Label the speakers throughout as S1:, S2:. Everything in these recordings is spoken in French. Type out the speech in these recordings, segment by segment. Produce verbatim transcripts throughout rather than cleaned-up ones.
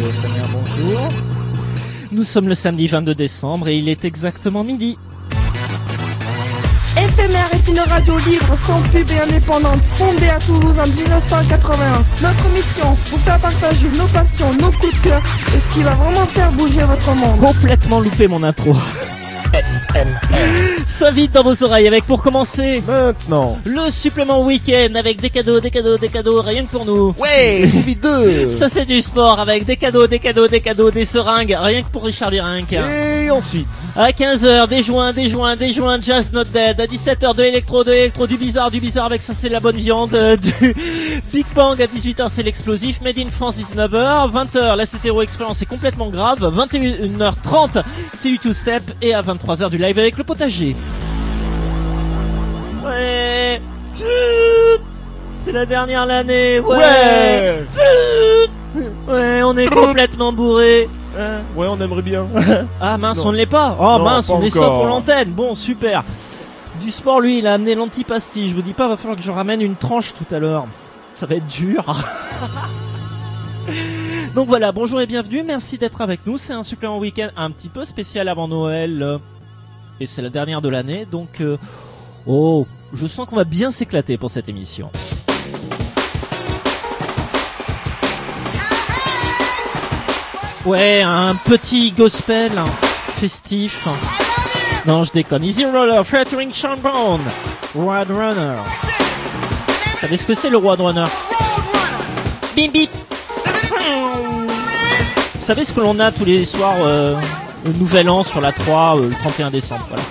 S1: F M R, bonjour. Nous sommes le samedi vingt-deux décembre et il est exactement midi.
S2: F M R est une radio libre, sans pub et indépendante, fondée à Toulouse en dix-neuf cent quatre-vingt-un. Notre mission, vous faire partager nos passions, nos coups de cœur et ce qui va vraiment faire bouger votre monde.
S1: Complètement loupé mon intro. F M R. Ça vite dans vos oreilles avec, pour commencer,
S3: maintenant
S1: le supplément week-end avec des cadeaux, des cadeaux, des cadeaux, rien que pour nous.
S3: Ouais, Suivi deux.
S1: Ça c'est du sport avec des cadeaux, des cadeaux, des cadeaux, des seringues, rien que pour Richard Virenque.
S3: Et ensuite
S1: À quinze heures, des joints, des joints, des joints, Jazz Not Dead. À dix-sept heures, de l'électro, de l'électro, du bizarre, du bizarre avec ça c'est la bonne viande. euh, Du Big Bang à dix-huit heures, c'est l'explosif. Made in France, dix-neuf heures. vingt heures, la C T O Experience est complètement grave. vingt et une heures trente, c'est du Two Step. Et à vingt-trois heures, du live avec le potager. Ouais. C'est la dernière l'année. Ouais.
S3: Ouais.
S1: Ouais, on est complètement bourré.
S3: Hein, ouais, on aimerait bien.
S1: Ah mince,
S3: Non.
S1: on ne l'est pas. Oh
S3: Non,
S1: mince,
S3: pas
S1: on est
S3: encore.
S1: ça pour l'antenne. Bon, super. Du sport, lui, il a amené l'antipastille. Je vous dis pas, va falloir que je ramène une tranche tout à l'heure. Ça va être dur. Donc voilà, bonjour et bienvenue. Merci d'être avec nous. C'est un supplément week-end un petit peu spécial avant Noël. euh, Et c'est la dernière de l'année. Donc, euh, oh, je sens qu'on va bien s'éclater pour cette émission. Ouais, un petit gospel hein, festif. Non, je déconne. Easy Roller, featuring Sean Brown, Roadrunner. Vous savez ce que c'est le Roadrunner? Bip bip. Vous savez ce que l'on a tous les soirs euh, au Nouvel An sur la trois, euh, le trente et un décembre, voilà.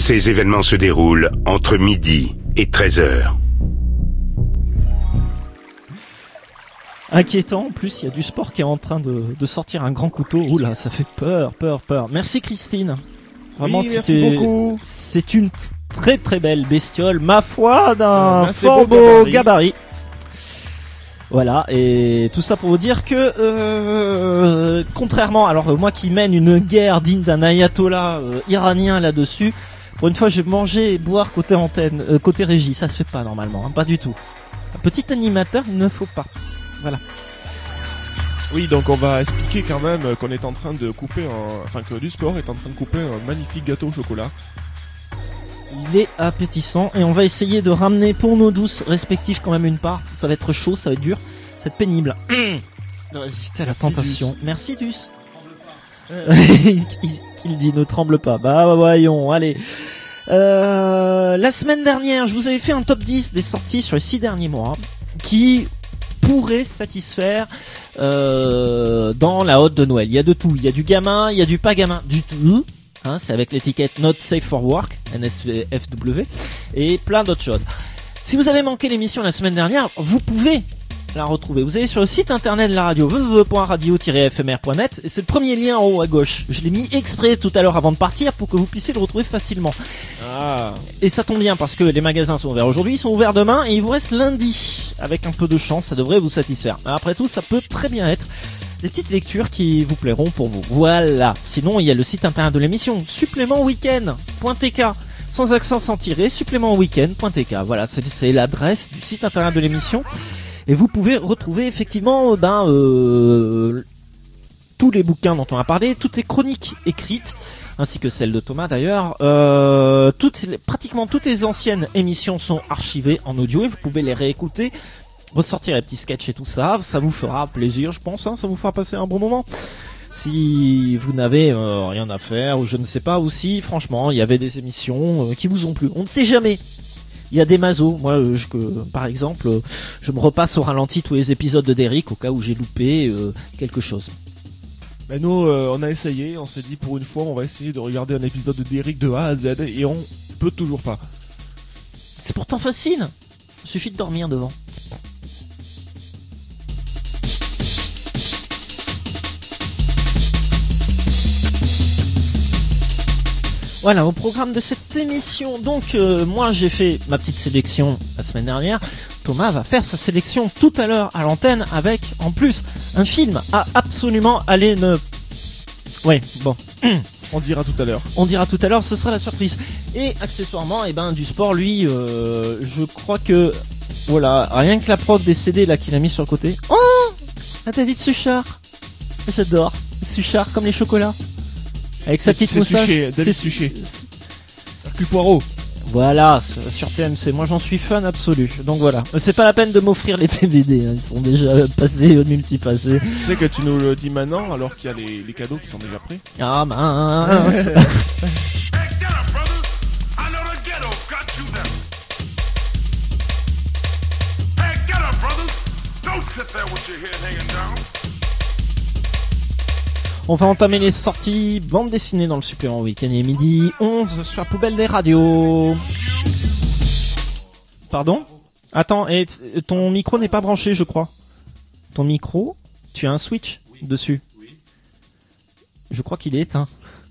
S4: Ces événements se déroulent entre midi et treize heures.
S1: Inquiétant, en plus il y a du sport qui est en train de, de sortir un grand couteau. Oula, ça fait peur, peur, peur. Merci Christine. Vraiment,
S3: oui, merci beaucoup.
S1: C'est une très très belle bestiole, ma foi, d'un
S3: euh,
S1: fort beau gabarit. gabarit. Voilà, et tout ça pour vous dire que, euh, contrairement, alors moi qui mène une guerre digne d'un ayatollah euh, iranien là-dessus, pour une fois je vais manger et boire côté antenne, euh, côté régie, ça se fait pas normalement, hein, pas du tout. Un petit animateur, il ne faut pas. Voilà.
S3: Oui, donc on va expliquer quand même qu'on est en train de couper un... Enfin, que du sport est en train de couper un magnifique gâteau au chocolat.
S1: Il est appétissant et on va essayer de ramener pour nos douces respectives quand même une part. Ça va être chaud, ça va être dur, ça va être pénible. De résister à la
S3: Merci,
S1: tentation.
S3: Dus.
S1: Merci Dus. il, il dit ne tremble pas. Bah voyons, allez. Euh, la semaine dernière, je vous avais fait un top dix des sorties sur les six derniers mois qui pourrait satisfaire euh, dans la hotte de Noël. Il y a de tout, il y a du gamin, il y a du pas gamin du tout, hein, c'est avec l'étiquette Not Safe for Work, N S F W, et plein d'autres choses. Si vous avez manqué l'émission la semaine dernière, vous pouvez la retrouver. Vous allez sur le site internet de la radio, w w w point radio tiret f m r point net, et c'est le premier lien en haut à gauche. Je l'ai mis exprès tout à l'heure avant de partir pour que vous puissiez le retrouver facilement.
S3: Ah.
S1: Et ça tombe bien parce que les magasins sont ouverts aujourd'hui, ils sont ouverts demain et il vous reste lundi. Avec un peu de chance, ça devrait vous satisfaire. Après tout, ça peut très bien être des petites lectures qui vous plairont pour vous. Voilà. Sinon, il y a le site internet de l'émission, supplément week-end point t k. Sans accent, sans tirer, supplément week-end point t k. Voilà, c'est, c'est l'adresse du site internet de l'émission. Et vous pouvez retrouver effectivement ben, euh, tous les bouquins dont on a parlé, toutes les chroniques écrites, ainsi que celles de Thomas d'ailleurs. Euh, toutes, pratiquement toutes les anciennes émissions sont archivées en audio et vous pouvez les réécouter, ressortir les petits sketchs et tout ça. Ça vous fera plaisir, je pense, hein, ça vous fera passer un bon moment. Si vous n'avez euh, rien à faire ou je ne sais pas, ou si franchement il y avait des émissions euh, qui vous ont plu, on ne sait jamais. Il y a des mazos, moi euh, je, que, par exemple euh, je me repasse au ralenti tous les épisodes de Derrick au cas où j'ai loupé euh, quelque chose.
S3: Ben nous euh, on a essayé, on s'est dit pour une fois on va essayer de regarder un épisode de Derrick de A à Z et on peut toujours pas.
S1: C'est pourtant facile, il suffit de dormir devant. Voilà, au programme de cette émission, donc euh, moi j'ai fait ma petite sélection la semaine dernière, Thomas va faire sa sélection tout à l'heure à l'antenne avec en plus un film à absolument aller ne... Ouais, bon.
S3: On dira tout à l'heure.
S1: On dira tout à l'heure, ce sera la surprise. Et accessoirement, eh ben, du sport, lui, euh, je crois que... Voilà, rien que la prod des C D là qu'il a mis sur le côté. Oh, à David Suchard. J'adore. Suchard comme les chocolats. Avec sa petite moustache.
S3: Suchet, David Suchet. Hercule Poirot.
S1: Voilà, sur T M C. Moi j'en suis fan absolu. Donc voilà. C'est pas la peine de m'offrir les D V D. Hein. Ils sont déjà passés, multi-passés.
S3: Tu sais que tu nous le dis maintenant alors qu'il y a les, les cadeaux qui sont déjà prêts.
S1: Ah mince. On va entamer les sorties bande dessinée dans le supplément week-end et midi onze sur la poubelle des radios. Pardon ? Attends, et t- ton micro n'est pas branché, je crois. Ton micro, tu as un switch dessus. Je crois qu'il est éteint.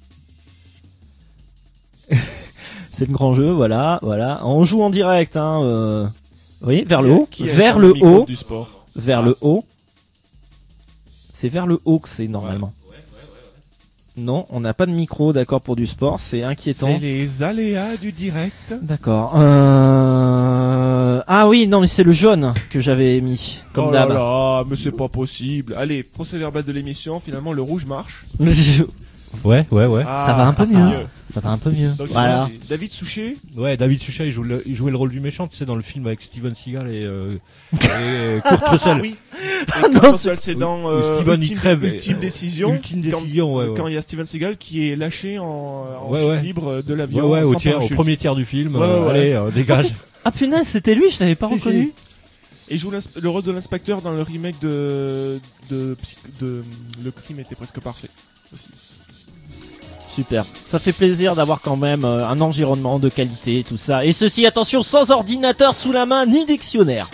S1: C'est le grand jeu, voilà, voilà. On joue en direct, hein. Euh... Oui, vers le haut,
S3: Qui a
S1: vers
S3: un
S1: le
S3: micro
S1: haut,
S3: du sport.
S1: vers le haut. C'est vers le haut que c'est normalement. Non, on n'a pas de micro, d'accord, pour du sport, c'est inquiétant.
S3: C'est les aléas du direct.
S1: D'accord. Euh... Ah oui, non, mais c'est le jaune que j'avais mis, comme
S3: oh là
S1: d'hab.
S3: là, mais c'est pas possible. Allez, procès verbal de l'émission, finalement le rouge marche.
S5: Ouais, ouais, ouais.
S3: Ah,
S1: Ça va un peu
S3: c'est
S1: mieux. Ça va un peu mieux.
S3: Donc,
S1: Voilà.
S3: c'est David Suchet.
S5: Ouais, David Suchet, il, joue le- il jouait le rôle du méchant, tu sais, dans le film avec Steven Seagal et, euh, et euh, Kurt Russell.
S3: Oui.
S1: Ah
S3: Et
S1: non,
S3: Kurt
S1: c'est-
S3: Russell, c'est
S5: où-
S3: dans
S5: où
S3: euh,
S5: Steven, il
S3: Ultime,
S5: crève.
S3: Ultime
S5: euh,
S3: Décision.
S5: Ultime
S3: Quand-
S5: Décision, ouais, ouais.
S3: Quand il y a Steven Seagal qui est lâché en, en
S5: Ouais,
S3: chute
S5: ouais.
S3: libre de
S5: Ouais,
S3: l'avion.
S5: ouais, au,
S3: sans
S5: tiers, au
S3: parachute.
S5: premier tiers du film.
S3: Ouais,
S5: euh,
S3: ouais.
S5: Allez, euh, dégage.
S1: Ah punaise, c'était lui, je l'avais pas
S5: Si,
S1: reconnu.
S3: Et il joue l'inspe- le rôle de l'inspecteur dans le remake de, de, Psy- de, Le crime était presque parfait. Aussi.
S1: Super. Ça fait plaisir d'avoir quand même euh, un environnement de qualité et tout ça. Et ceci, attention, sans ordinateur sous la main ni dictionnaire.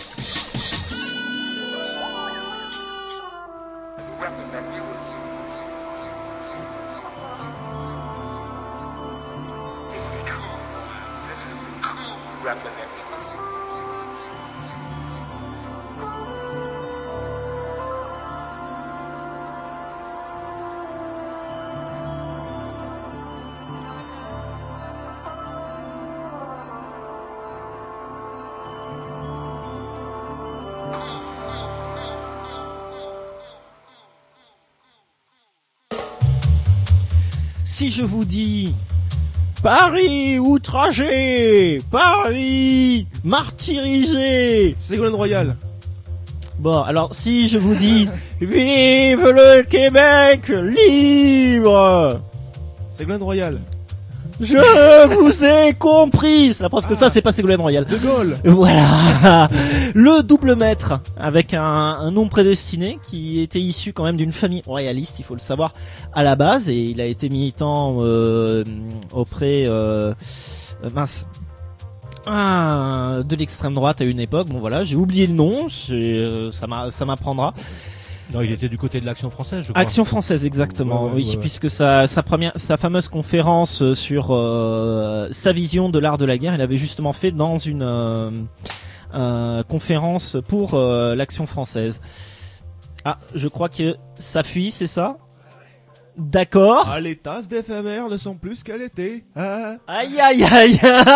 S1: Si je vous dis Paris outragé, Paris martyrisé,
S3: Ségolène Royal.
S1: Bon, alors si je vous dis vive le Québec libre,
S3: Ségolène Royal.
S1: je vous ai compris. C'est la preuve que ça, c'est pas Ségolène Royal.
S3: De Gaulle.
S1: Voilà, le double maître avec un, un nom prédestiné qui était issu quand même d'une famille royaliste, il faut le savoir à la base, et il a été militant euh, auprès euh, euh, mince ah, de l'extrême droite à une époque. Bon voilà, j'ai oublié le nom, j'ai, euh, ça m'a, ça m'apprendra.
S5: Non, il était du côté de l'Action française, je crois.
S1: Action française, exactement.
S5: Ouais, ouais,
S1: oui,
S5: ouais, ouais.
S1: puisque sa, sa première, sa fameuse conférence sur euh, sa vision de l'art de la guerre, il avait justement fait dans une euh, euh, conférence pour euh, l'Action française. Ah, je crois que ça fuit, c'est ça ? D'accord.
S3: Ah, les tasses d'éphémères ne sont plus qu'à l'été. Ah.
S1: Aïe aïe aïe.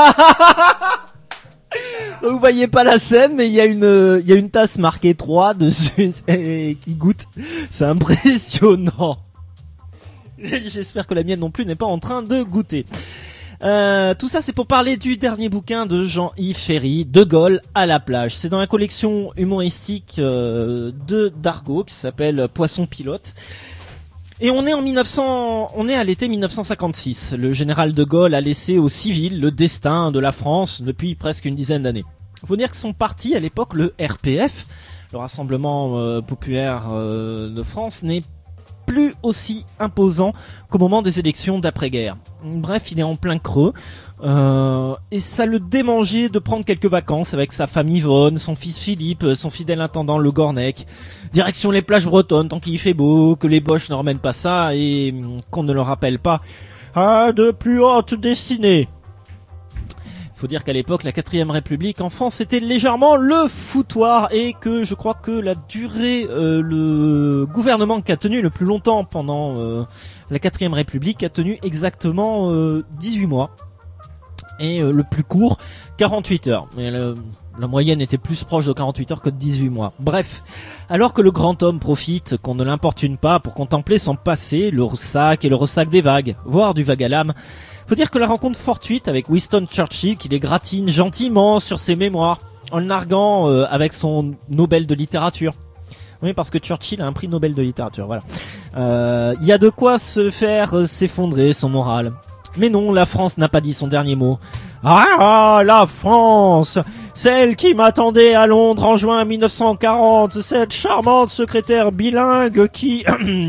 S1: Vous voyez pas la scène, mais il y a une, il y a une tasse marquée trois dessus et qui goûte. C'est impressionnant. J'espère que la mienne non plus n'est pas en train de goûter. Euh, tout ça, c'est pour parler du dernier bouquin de Jean-Yves Ferry, De Gaulle à la plage. C'est dans la collection humoristique euh, de Dargaud qui s'appelle Poisson pilote. Et on est en mille neuf cents, on est à l'été mille neuf cent cinquante-six. Le général de Gaulle a laissé aux civils le destin de la France depuis presque une dizaine d'années. Faut dire que son parti, à l'époque, le R P F, le Rassemblement euh, populaire euh, de France, n'est plus aussi imposant qu'au moment des élections d'après-guerre. Bref, il est en plein creux. Euh, et ça le démangeait de prendre quelques vacances avec sa femme Yvonne, son fils Philippe, son fidèle intendant Le Gornec. Direction les plages bretonnes, tant qu'il fait beau, que les Boches ne remènent pas ça et qu'on ne le rappelle pas à de plus hautes destinées. Faut dire qu'à l'époque, la quatrième République en France était légèrement le foutoir et que je crois que la durée, euh, le gouvernement qui a tenu le plus longtemps pendant euh, la quatrième République a tenu exactement euh, dix-huit mois. Et euh, le plus court, quarante-huit heures. Mais le, la moyenne était plus proche de quarante-huit heures que de dix-huit mois. Bref, alors que le grand homme profite qu'on ne l'importune pas pour contempler son passé, le ressac et le ressac des vagues, voire du vague à l'âme, faut dire que la rencontre fortuite avec Winston Churchill qui les gratine gentiment sur ses mémoires, en le narguant euh, avec son Nobel de littérature. Oui, parce que Churchill a un prix Nobel de littérature, voilà. Il euh, y a de quoi se faire euh, s'effondrer son moral. Mais non, la France n'a pas dit son dernier mot. Ah, la France, celle qui m'attendait à Londres en juin mille neuf cent quarante, cette charmante secrétaire bilingue qui...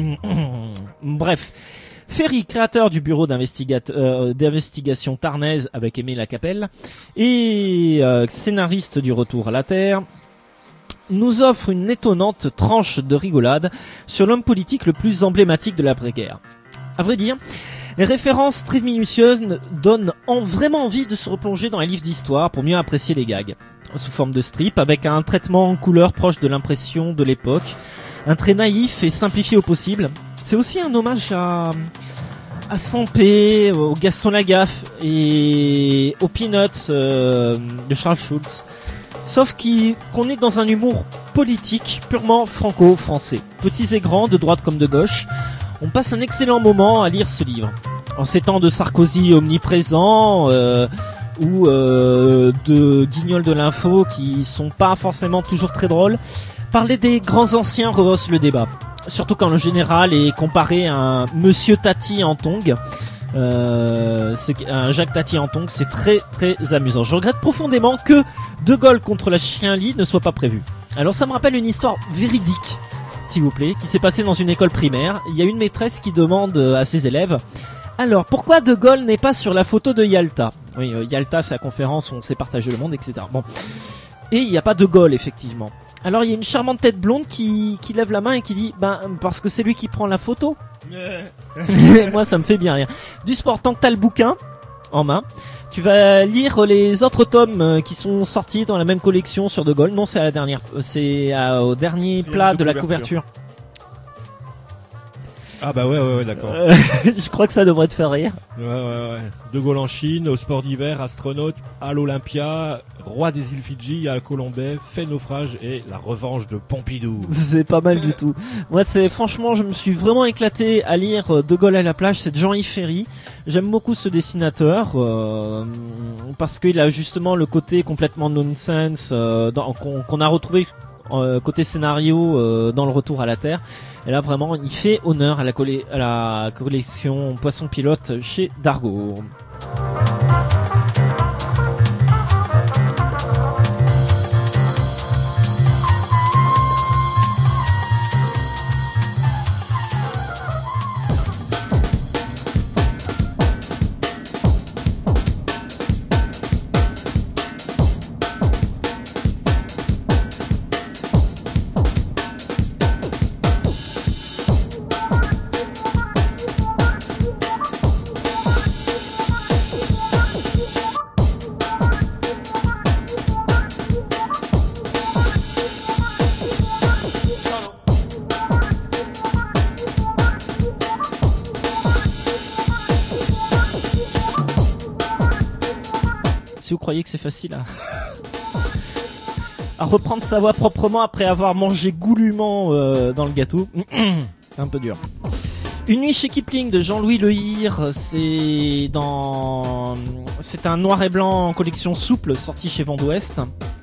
S1: Bref, Ferry, créateur du bureau euh, d'investigation Tarnaise avec Aimé Lacapelle et euh, scénariste du Retour à la Terre, nous offre une étonnante tranche de rigolade sur l'homme politique le plus emblématique de l'après-guerre. À vrai dire, les références très minutieuses donnent en vraiment envie de se replonger dans les livres d'histoire pour mieux apprécier les gags. Sous forme de strip, avec un traitement en couleur proche de l'impression de l'époque, un trait naïf et simplifié au possible. C'est aussi un hommage à, à Sampé, au Gaston Lagaffe et aux Peanuts euh, de Charles Schulz. Sauf qui, qu'on est dans un humour politique purement franco-français. Petits et grands, de droite comme de gauche. On passe un excellent moment à lire ce livre. En ces temps de Sarkozy omniprésent euh, ou euh, de guignols de l'info qui sont pas forcément toujours très drôles, parler des grands anciens rehausse le débat. Surtout quand le général est comparé à un Monsieur Tati en tongs. Euh, un Jacques Tati en tongs, c'est très très amusant. Je regrette profondément que De Gaulle contre la Chienlit ne soit pas prévu. Alors ça me rappelle une histoire véridique, s'il vous plaît, qui s'est passée dans une école primaire. Il y a une maîtresse qui demande à ses élèves: Alors, pourquoi De Gaulle n'est pas sur la photo de Yalta? Oui, euh, Yalta, c'est la conférence où on s'est partagé le monde, et cetera. Bon. Et il n'y a pas De Gaulle, effectivement. Alors, il y a une charmante tête blonde qui, qui lève la main et qui dit, ben, parce que c'est lui qui prend la photo. Moi, ça me fait bien rire. Du sport, tant que t'as le bouquin en main, tu vas lire les autres tomes euh, qui sont sortis dans la même collection sur De Gaulle. Non, c'est à la dernière, euh, c'est à- au dernier plat de,
S3: de
S1: la
S3: couverture.
S1: couverture.
S5: Ah bah ouais, ouais, ouais, d'accord.
S1: Euh, je crois que ça devrait te faire rire.
S5: Ouais, ouais, ouais. De Gaulle en Chine, au sport d'hiver, astronaute, à l'Olympia, roi des îles Fidji, à Colombais, fait naufrage et la revanche de Pompidou.
S1: C'est pas mal du tout. Moi, c'est franchement, je me suis vraiment éclaté à lire euh, De Gaulle à la plage. C'est de Jean-Yves Ferry. J'aime beaucoup ce dessinateur euh, parce qu'il a justement le côté complètement nonsense euh, dans- qu'on qu'on a retrouvé euh, côté scénario euh, dans le Retour à la Terre. Et là, vraiment, il fait honneur à la, collé- à la collection Poisson Pilote chez Dargaud. Si vous croyez que c'est facile à... à reprendre sa voix proprement après avoir mangé goulûment euh, dans le gâteau, c'est un peu dur. Une nuit chez Kipling de Jean-Louis Le Hir, c'est dans, c'est un noir et blanc en collection souple sorti chez Vent d'Ouest.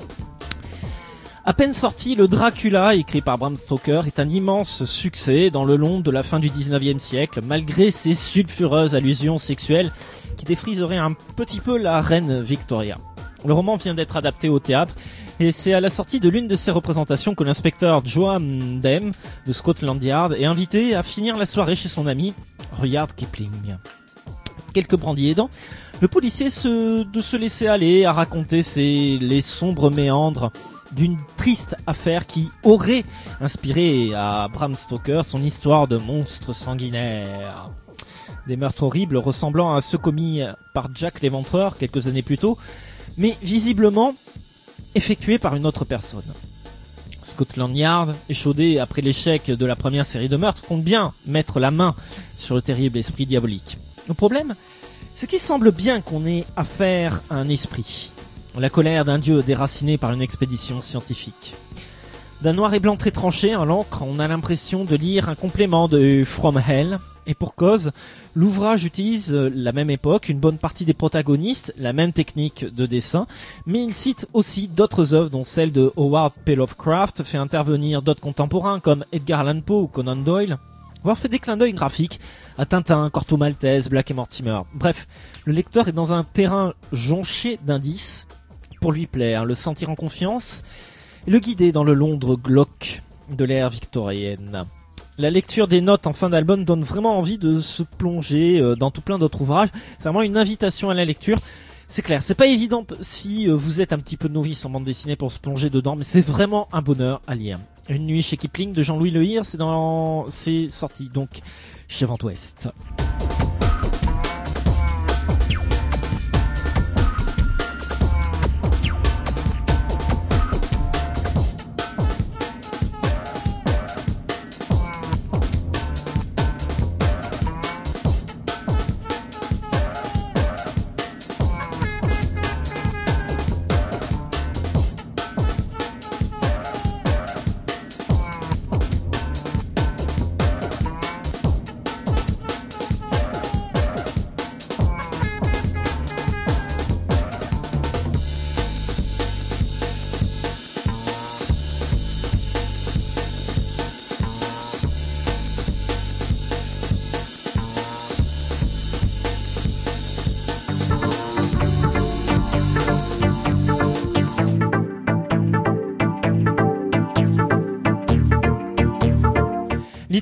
S1: À peine sorti, le Dracula, écrit par Bram Stoker, est un immense succès dans le Londres de la fin du dix-neuvième siècle, malgré ses sulfureuses allusions sexuelles qui défriseraient un petit peu la reine Victoria. Le roman vient d'être adapté au théâtre, et c'est à la sortie de l'une de ses représentations que l'inspecteur Joan Dem de Scotland Yard est invité à finir la soirée chez son ami Rudyard Kipling. Quelques brandis aidants, le policier se, de se laisser aller à raconter ses, les sombres méandres d'une triste affaire qui aurait inspiré à Bram Stoker son histoire de monstre sanguinaire. Des meurtres horribles ressemblant à ceux commis par Jack l'Éventreur quelques années plus tôt, mais visiblement effectués par une autre personne. Scotland Yard, échaudé après l'échec de la première série de meurtres, compte bien mettre la main sur le terrible esprit diabolique. Le problème, c'est qu'il semble bien qu'on ait affaire à un esprit. La colère d'un dieu déraciné par une expédition scientifique. D'un noir et blanc très tranché, à l'encre, on a l'impression de lire un complément de From Hell. Et pour cause, l'ouvrage utilise la même époque, une bonne partie des protagonistes, la même technique de dessin, mais il cite aussi d'autres œuvres dont celle de Howard P. Lovecraft, fait intervenir d'autres contemporains comme Edgar Allan Poe ou Conan Doyle, voire fait des clins d'œil graphiques à Tintin, Corto Maltese, Black et Mortimer. Bref, le lecteur est dans un terrain jonché d'indices pour lui plaire, le sentir en confiance et le guider dans le Londres glauque de l'ère victorienne. La lecture des notes en fin d'album donne vraiment envie de se plonger dans tout plein d'autres ouvrages. C'est vraiment une invitation à la lecture. C'est clair, c'est pas évident si vous êtes un petit peu novice en bande dessinée pour se plonger dedans, mais c'est vraiment un bonheur à lire. Une nuit chez Kipling de Jean-Louis Le Hir, c'est dans, c'est sorti donc chez Vent d'Ouest.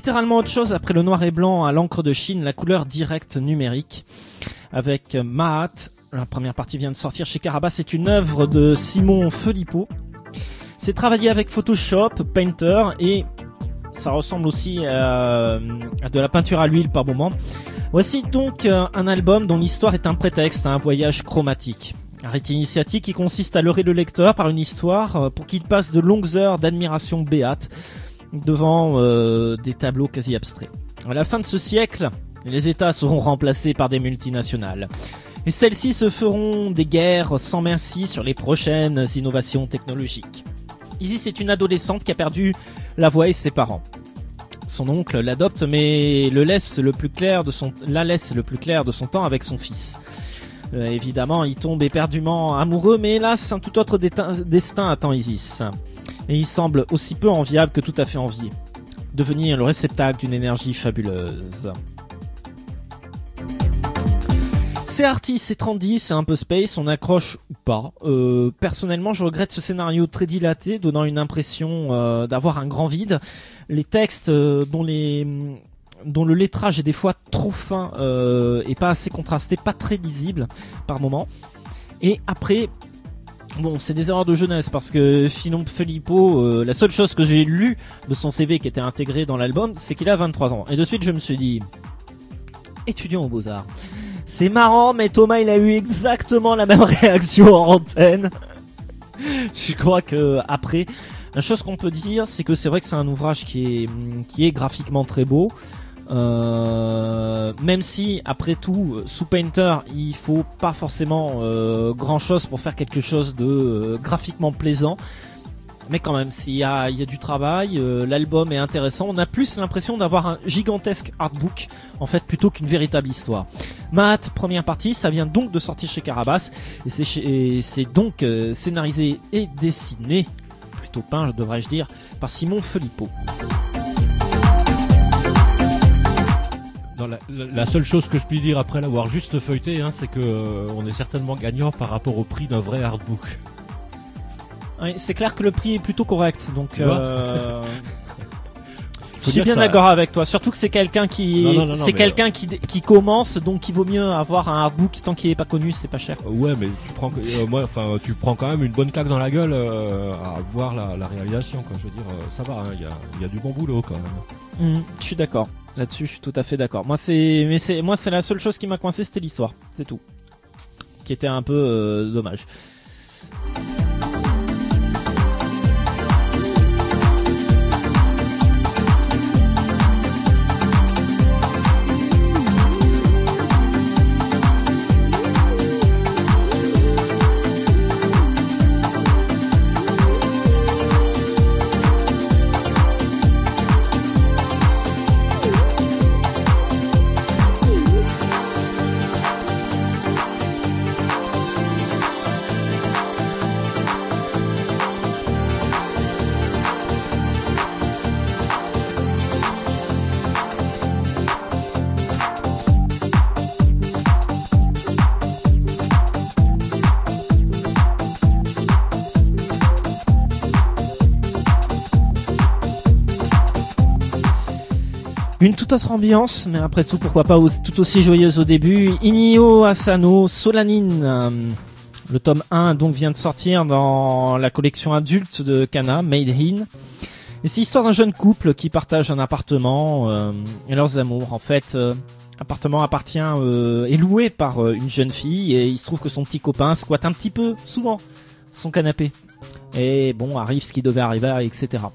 S1: littéralement autre chose après le noir et blanc à l'encre de Chine, la couleur directe numérique. Avec Mahat, la première partie vient de sortir chez Carabas, c'est une œuvre de Simon Philippot. C'est travaillé avec Photoshop, Painter et ça ressemble aussi à, à de la peinture à l'huile par moment. Voici donc un album dont l'histoire est un prétexte à un voyage chromatique. Un rite initiatique qui consiste à leurrer le lecteur par une histoire pour qu'il passe de longues heures d'admiration béate devant euh, des tableaux quasi abstraits. À la fin de ce siècle, les États seront remplacés par des multinationales. Et celles-ci se feront des guerres sans merci sur les prochaines innovations technologiques. Isis est une adolescente qui a perdu la voix et ses parents. Son oncle l'adopte mais le laisse le plus clair de son, la laisse le plus clair de son temps avec son fils. Euh, évidemment, il tombe éperdument amoureux, mais hélas, un tout autre destin attend Isis. Et il semble aussi peu enviable que tout à fait envié. Devenir le réceptacle d'une énergie fabuleuse. C'est arty, c'est trendy, c'est un peu space, on accroche ou pas. Euh, personnellement, je regrette ce scénario très dilaté, donnant une impression euh, d'avoir un grand vide. Les textes euh, dont les... dont le lettrage est des fois trop fin euh, et pas assez contrasté, pas très lisible par moment. Et après, bon, c'est des erreurs de jeunesse parce que Simon Philippot, euh, la seule chose que j'ai lue de son C V qui était intégré dans l'album, c'est qu'il a vingt-trois ans. Et de suite, je me suis dit, étudiant aux Beaux-Arts. C'est marrant, mais Thomas, il a eu exactement la même réaction en antenne. Je crois que après, la chose qu'on peut dire, c'est que c'est vrai que c'est un ouvrage qui est qui est graphiquement très beau. Euh, même si après tout sous Painter il faut pas forcément euh, grand chose pour faire quelque chose de euh, graphiquement plaisant, mais quand même s'il y a, il y a du travail, euh, l'album est intéressant, on a plus l'impression d'avoir un gigantesque artbook en fait plutôt qu'une véritable histoire. Mahat, première partie, ça vient donc de sortir chez Carabas et c'est, chez, et c'est donc euh, scénarisé et dessiné, plutôt peint devrais-je dire, par Simon Philippot.
S5: La, la, la seule chose que je puis dire après l'avoir juste feuilleté, hein, c'est que euh, on est certainement gagnant par rapport au prix d'un vrai artbook.
S1: Oui, c'est clair que le prix est plutôt correct, donc euh... je suis bien
S5: ça...
S1: d'accord avec toi. Surtout que c'est quelqu'un qui,
S5: non, non, non,
S1: c'est
S5: non,
S1: quelqu'un
S5: mais...
S1: qui qui commence, donc il vaut mieux avoir un artbook tant qu'il est pas connu, c'est pas cher.
S5: Ouais, mais tu prends, euh, moi, enfin, tu prends quand même une bonne claque dans la gueule euh, à voir la, la réalisation, quoi. Je veux dire, euh, ça va, il hein, y a, il y a du bon boulot quand même.
S1: Mmh, je suis d'accord. Là-dessus, je suis tout à fait d'accord. Moi, c'est, mais c'est, moi, c'est la seule chose qui m'a coincé, c'était l'histoire, c'est tout, qui était un peu euh, dommage. Une toute autre ambiance, mais après tout, pourquoi pas tout aussi joyeuse au début. Inio Asano Solanin. Le tome un donc vient de sortir dans la collection adulte de Kana, Made In. Et c'est l'histoire d'un jeune couple qui partage un appartement euh, et leurs amours. En fait, euh, l'appartement appartient euh, est loué par euh, une jeune fille et il se trouve que son petit copain squatte un petit peu, souvent, son canapé. Et bon, arrive ce qui devait arriver, et cetera.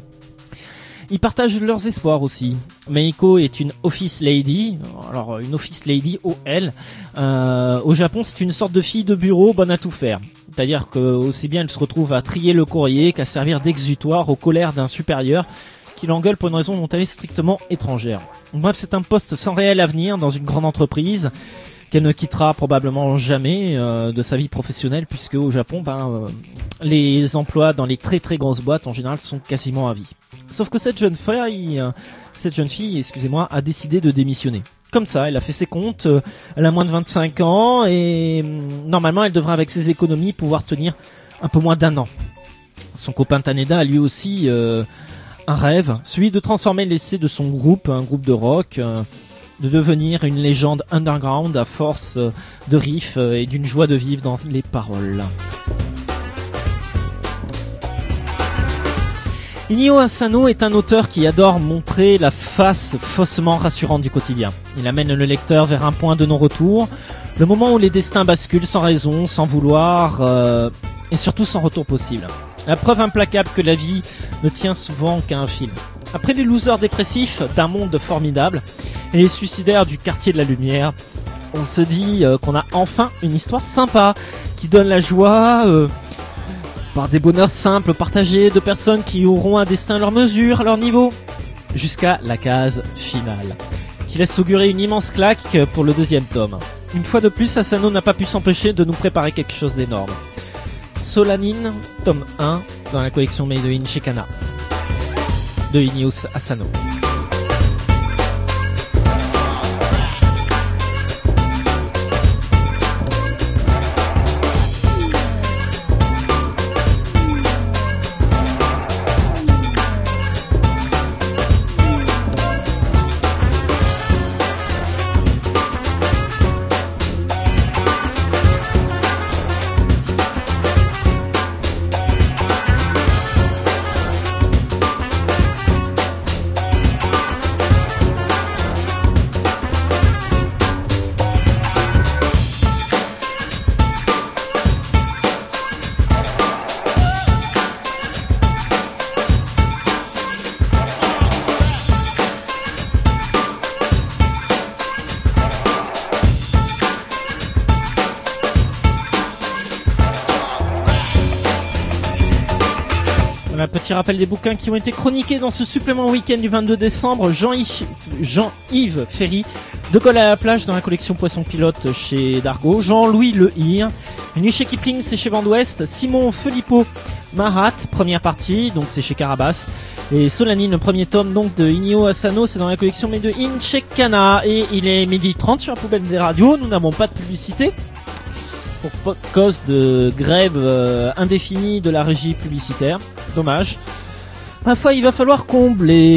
S1: Ils partagent leurs espoirs aussi. Meiko est une office lady. Alors, une office lady, O L. Euh, au Japon, c'est une sorte de fille de bureau bonne à tout faire. C'est-à-dire que aussi bien elle se retrouve à trier le courrier qu'à servir d'exutoire aux colères d'un supérieur qui l'engueule pour une raison dont elle est strictement étrangère. Bref, c'est un poste sans réel avenir dans une grande entreprise qu'elle ne quittera probablement jamais euh, de sa vie professionnelle, puisque au Japon, ben, euh, les emplois dans les très très grosses boîtes en général sont quasiment à vie. Sauf que cette jeune fille, euh, cette jeune fille, excusez-moi, a décidé de démissionner. Comme ça, elle a fait ses comptes, euh, elle a moins de vingt-cinq ans et euh, normalement elle devrait avec ses économies pouvoir tenir un peu moins d'un an. Son copain Taneda, lui aussi, euh, un rêve, celui de transformer l'essai de son groupe, un groupe de rock, euh, de devenir une légende underground à force euh, de riffs euh, et d'une joie de vivre dans les paroles. Inio Asano est un auteur qui adore montrer la face faussement rassurante du quotidien. Il amène le lecteur vers un point de non-retour, le moment où les destins basculent sans raison, sans vouloir, euh, et surtout sans retour possible. La preuve implacable que la vie ne tient souvent qu'à un fil. Après les losers dépressifs d'un monde formidable et les suicidaires du quartier de la lumière, on se dit euh, qu'on a enfin une histoire sympa, qui donne la joie... Euh, par des bonheurs simples partagés de personnes qui auront un destin à leur mesure, à leur niveau, jusqu'à la case finale, qui laisse augurer une immense claque pour le deuxième tome. Une fois de plus, Asano n'a pas pu s'empêcher de nous préparer quelque chose d'énorme. Solanine, tome un, dans la collection Made in chez Kana, de Inio Asano. Petit rappel des bouquins qui ont été chroniqués dans ce supplément week-end du vingt-deux décembre. Jean-Yves, Jean-Yves Ferry, De Gaulle à la plage dans la collection Poisson Pilote chez Dargaud. Jean-Louis Le Hir, Une nuit chez Kipling, c'est chez Vent d'Ouest. Simon Filippo, Marat, première partie, donc c'est chez Carabas. Et Solanine, le premier tome donc de Inio Asano, c'est dans la collection Made in chez Kana. Et il est midi trente sur la poubelle des radios, nous n'avons pas de publicité. Pour cause de grève euh, indéfinie de la régie publicitaire. Dommage. Ma foi, il va falloir combler.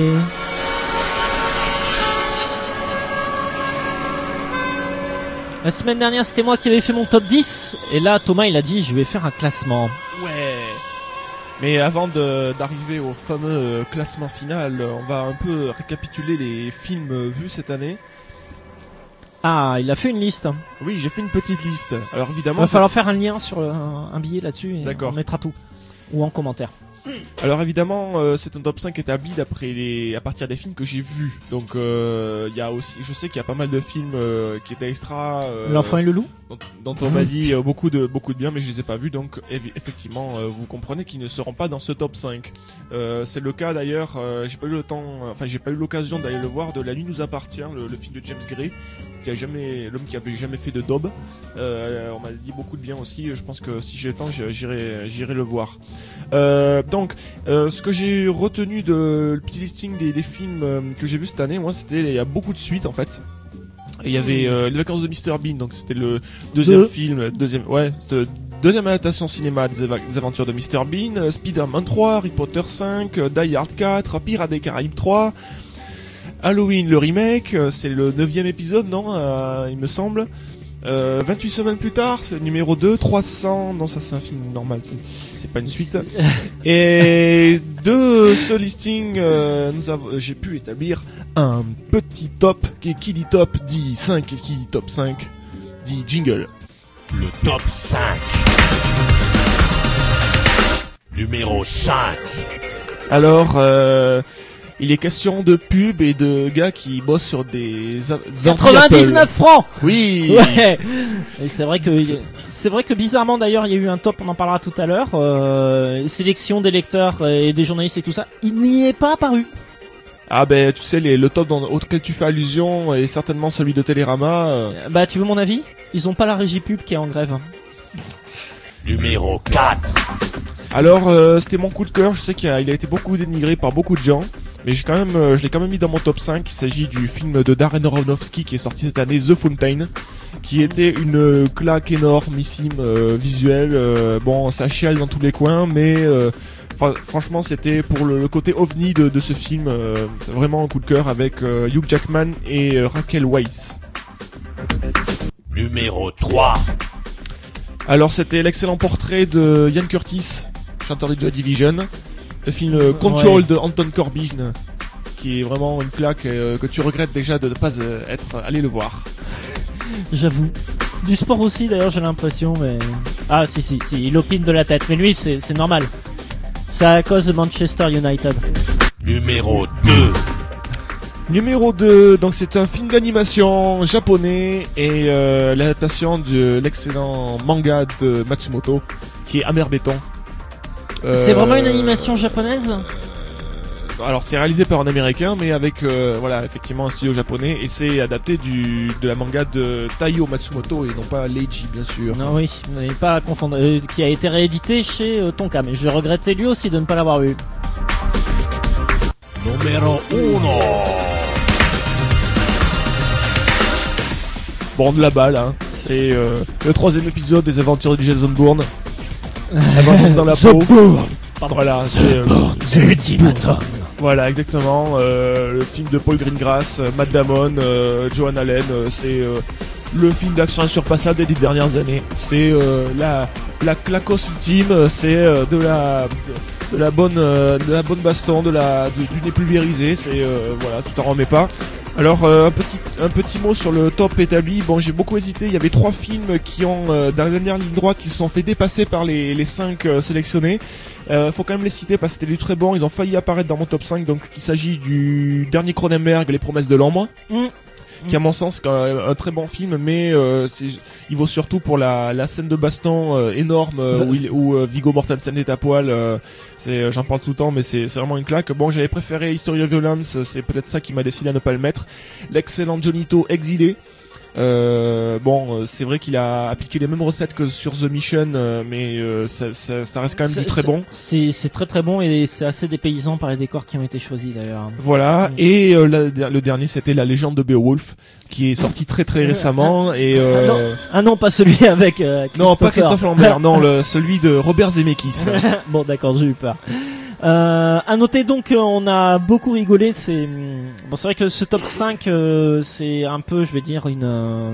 S1: La semaine dernière, c'était moi qui avais fait mon top dix. Et là, Thomas, il a dit, je vais faire un classement.
S3: Ouais. Mais avant de, d'arriver au fameux euh, classement final, on va un peu récapituler les films euh, vus cette année.
S1: Ah, il a fait une liste.
S3: Oui, j'ai fait une petite liste. Alors évidemment,
S1: il va
S3: ça...
S1: falloir faire un lien sur un, un billet là-dessus et
S3: D'accord.
S1: On mettra tout. Ou en commentaire.
S3: Alors évidemment, euh, c'est un top cinq établi d'après les, à partir des films que j'ai vus. Donc il euh, y a aussi, je sais qu'il y a pas mal de films euh, qui étaient extra. Euh,
S1: L'enfant et le loup.
S3: Dont, dont on m'a dit euh, beaucoup de beaucoup de bien, mais je les ai pas vus. Donc ev- effectivement, euh, vous comprenez qu'ils ne seront pas dans ce top cinq. Euh, c'est le cas d'ailleurs. Euh, j'ai pas eu le temps, enfin j'ai pas eu l'occasion d'aller le voir. De La nuit nous appartient, le, le film de James Gray, qui a jamais, l'homme qui avait jamais fait de daube. Euh, on m'a dit beaucoup de bien aussi. Je pense que si j'ai le temps, j'irai j'irai le voir. Euh, donc euh, ce que j'ai retenu de le petit listing des, des films euh, que j'ai vu cette année, moi c'était il y a beaucoup de suites en fait. Il y avait euh, Les Vacances de mister Bean, donc c'était le deuxième
S1: Deux.
S3: film, deuxième, ouais, c'était deuxième adaptation cinéma des, éva- des aventures de mister Bean, euh, Spider-Man trois, Harry Potter cinq, euh, Die Hard quatre, Pirates des Caraïbes trois, Halloween le remake, euh, c'est le neuvième épisode, non, euh, il me semble. Euh, vingt-huit semaines plus tard, c'est le numéro deux, trois cents, non ça c'est un film normal, c'est, c'est pas une suite. Et de ce listing, euh, nous avons, j'ai pu établir un petit top, qui, qui dit top dit cinq, et qui dit top cinq dit jingle.
S6: Le top cinq. Numéro cinq.
S3: Alors, euh, il est question de pub et de gars qui bossent sur des a- des ordi
S1: quatre-vingt-dix-neuf
S3: Apple.
S1: francs.
S3: Oui.
S1: Ouais. Et c'est vrai que c'est vrai que bizarrement d'ailleurs il y a eu un top, on en parlera tout à l'heure. Euh, sélection des lecteurs et des journalistes et tout ça, il n'y est pas apparu.
S3: Ah ben tu sais les, le top dans, auquel tu fais allusion est certainement celui de Télérama. euh.
S1: Bah tu veux mon avis? Ils ont pas la régie pub qui est en grève.
S6: Numéro quatre.
S3: Alors euh, c'était mon coup de cœur. Je sais qu'il a, il a été beaucoup dénigré par beaucoup de gens, mais j'ai quand même, euh, je l'ai quand même mis dans mon top cinq. Il s'agit du film de Darren Aronofsky qui est sorti cette année, The Fountain, qui était une euh, claque énormissime euh, visuelle. Euh, bon, ça chiale dans tous les coins, mais euh, Enfin, franchement, c'était pour le, le côté ovni de, de ce film, euh, vraiment un coup de cœur avec euh, Hugh Jackman et euh, Rachel Weisz.
S6: Numéro trois.
S3: Alors, c'était l'excellent portrait de Ian Curtis, chanteur de Joy Division. Le film euh, Control
S1: Ouais.
S3: de Anton Corbijn, qui est vraiment une claque euh, que tu regrettes déjà de ne pas euh, être allé le voir.
S1: J'avoue. Du sport aussi, d'ailleurs, j'ai l'impression, mais... Ah, si, si, si, il opine de la tête. Mais lui, c'est, c'est normal. C'est à cause de Manchester United.
S6: Numéro deux.
S3: Numéro deux, donc c'est un film d'animation japonais et euh, l'adaptation de l'excellent manga de Matsumoto, qui est Amer Béton. Euh,
S1: C'est vraiment une animation japonaise ?
S3: Alors c'est réalisé par un américain, mais avec euh, voilà effectivement un studio japonais, et c'est adapté du de la manga de Taiyo Matsumoto et non pas Leiji, bien sûr.
S1: Non, oui, vous n'avez pas à confondre. Euh, qui a été réédité chez euh, Tonka, mais je regrettais lui aussi de ne pas l'avoir vu.
S6: Numéro uno.
S3: Bon, de la balle, hein. C'est euh, le troisième épisode des aventures de Jason Bourne. Aventures dans la peau.
S1: Pardon.
S3: Voilà, c'est euh,
S1: Ultimatum.
S3: voilà exactement euh, le film de Paul Greengrass, euh, Matt Damon, euh, Joan Allen. Euh, c'est euh, le film d'action insurpassable des dix dernières années. C'est euh, la la claquos ultime. C'est euh, de la de la bonne euh, de la bonne baston, de la du, du nez pulvérisé. C'est euh, voilà, tu t'en remets pas. Alors euh, un petit un petit mot sur le top établi. Bon, j'ai beaucoup hésité. Il y avait trois films qui ont euh, dans la dernière ligne droite qui se sont fait dépasser par les les cinq euh, sélectionnés. Euh, faut quand même les citer parce que c'était du très bon. Ils ont failli apparaître dans mon top cinq. Donc il s'agit du dernier Cronenberg, Les Promesses de l'ombre,
S1: Mmh.
S3: qui à mon sens est un, un très bon film, mais euh, c'est, il vaut surtout pour la, la scène de baston euh, énorme euh, où, il, où euh, Viggo Mortensen est à poil. Euh, c'est, j'en parle tout le temps, mais c'est, c'est vraiment une claque. Bon, j'avais préféré History of Violence, c'est peut-être ça qui m'a décidé à ne pas le mettre. L'excellent Jonito Exilé. Euh, bon, c'est vrai qu'il a appliqué les mêmes recettes que sur The Mission, euh, mais euh, ça, ça, ça reste quand même
S1: C'est-
S3: du très
S1: c'est-
S3: bon.
S1: C'est, c'est très très bon et c'est assez dépaysant par les décors qui ont été choisis d'ailleurs.
S3: Voilà,
S1: Mm.
S3: et euh, la- le dernier c'était La Légende de Beowulf, qui est sorti très très récemment, et euh,
S1: Ah non, ah non, pas celui avec euh,
S3: non, pas
S1: Christopher.
S3: Christophe Lambert, non, le, celui de Robert Zemeckis.
S1: Bon, d'accord, j'ai eu peur. Euh, à noter donc qu'on a beaucoup rigolé. C'est bon, c'est vrai que ce top cinq, euh, c'est un peu, je vais dire, une. euh,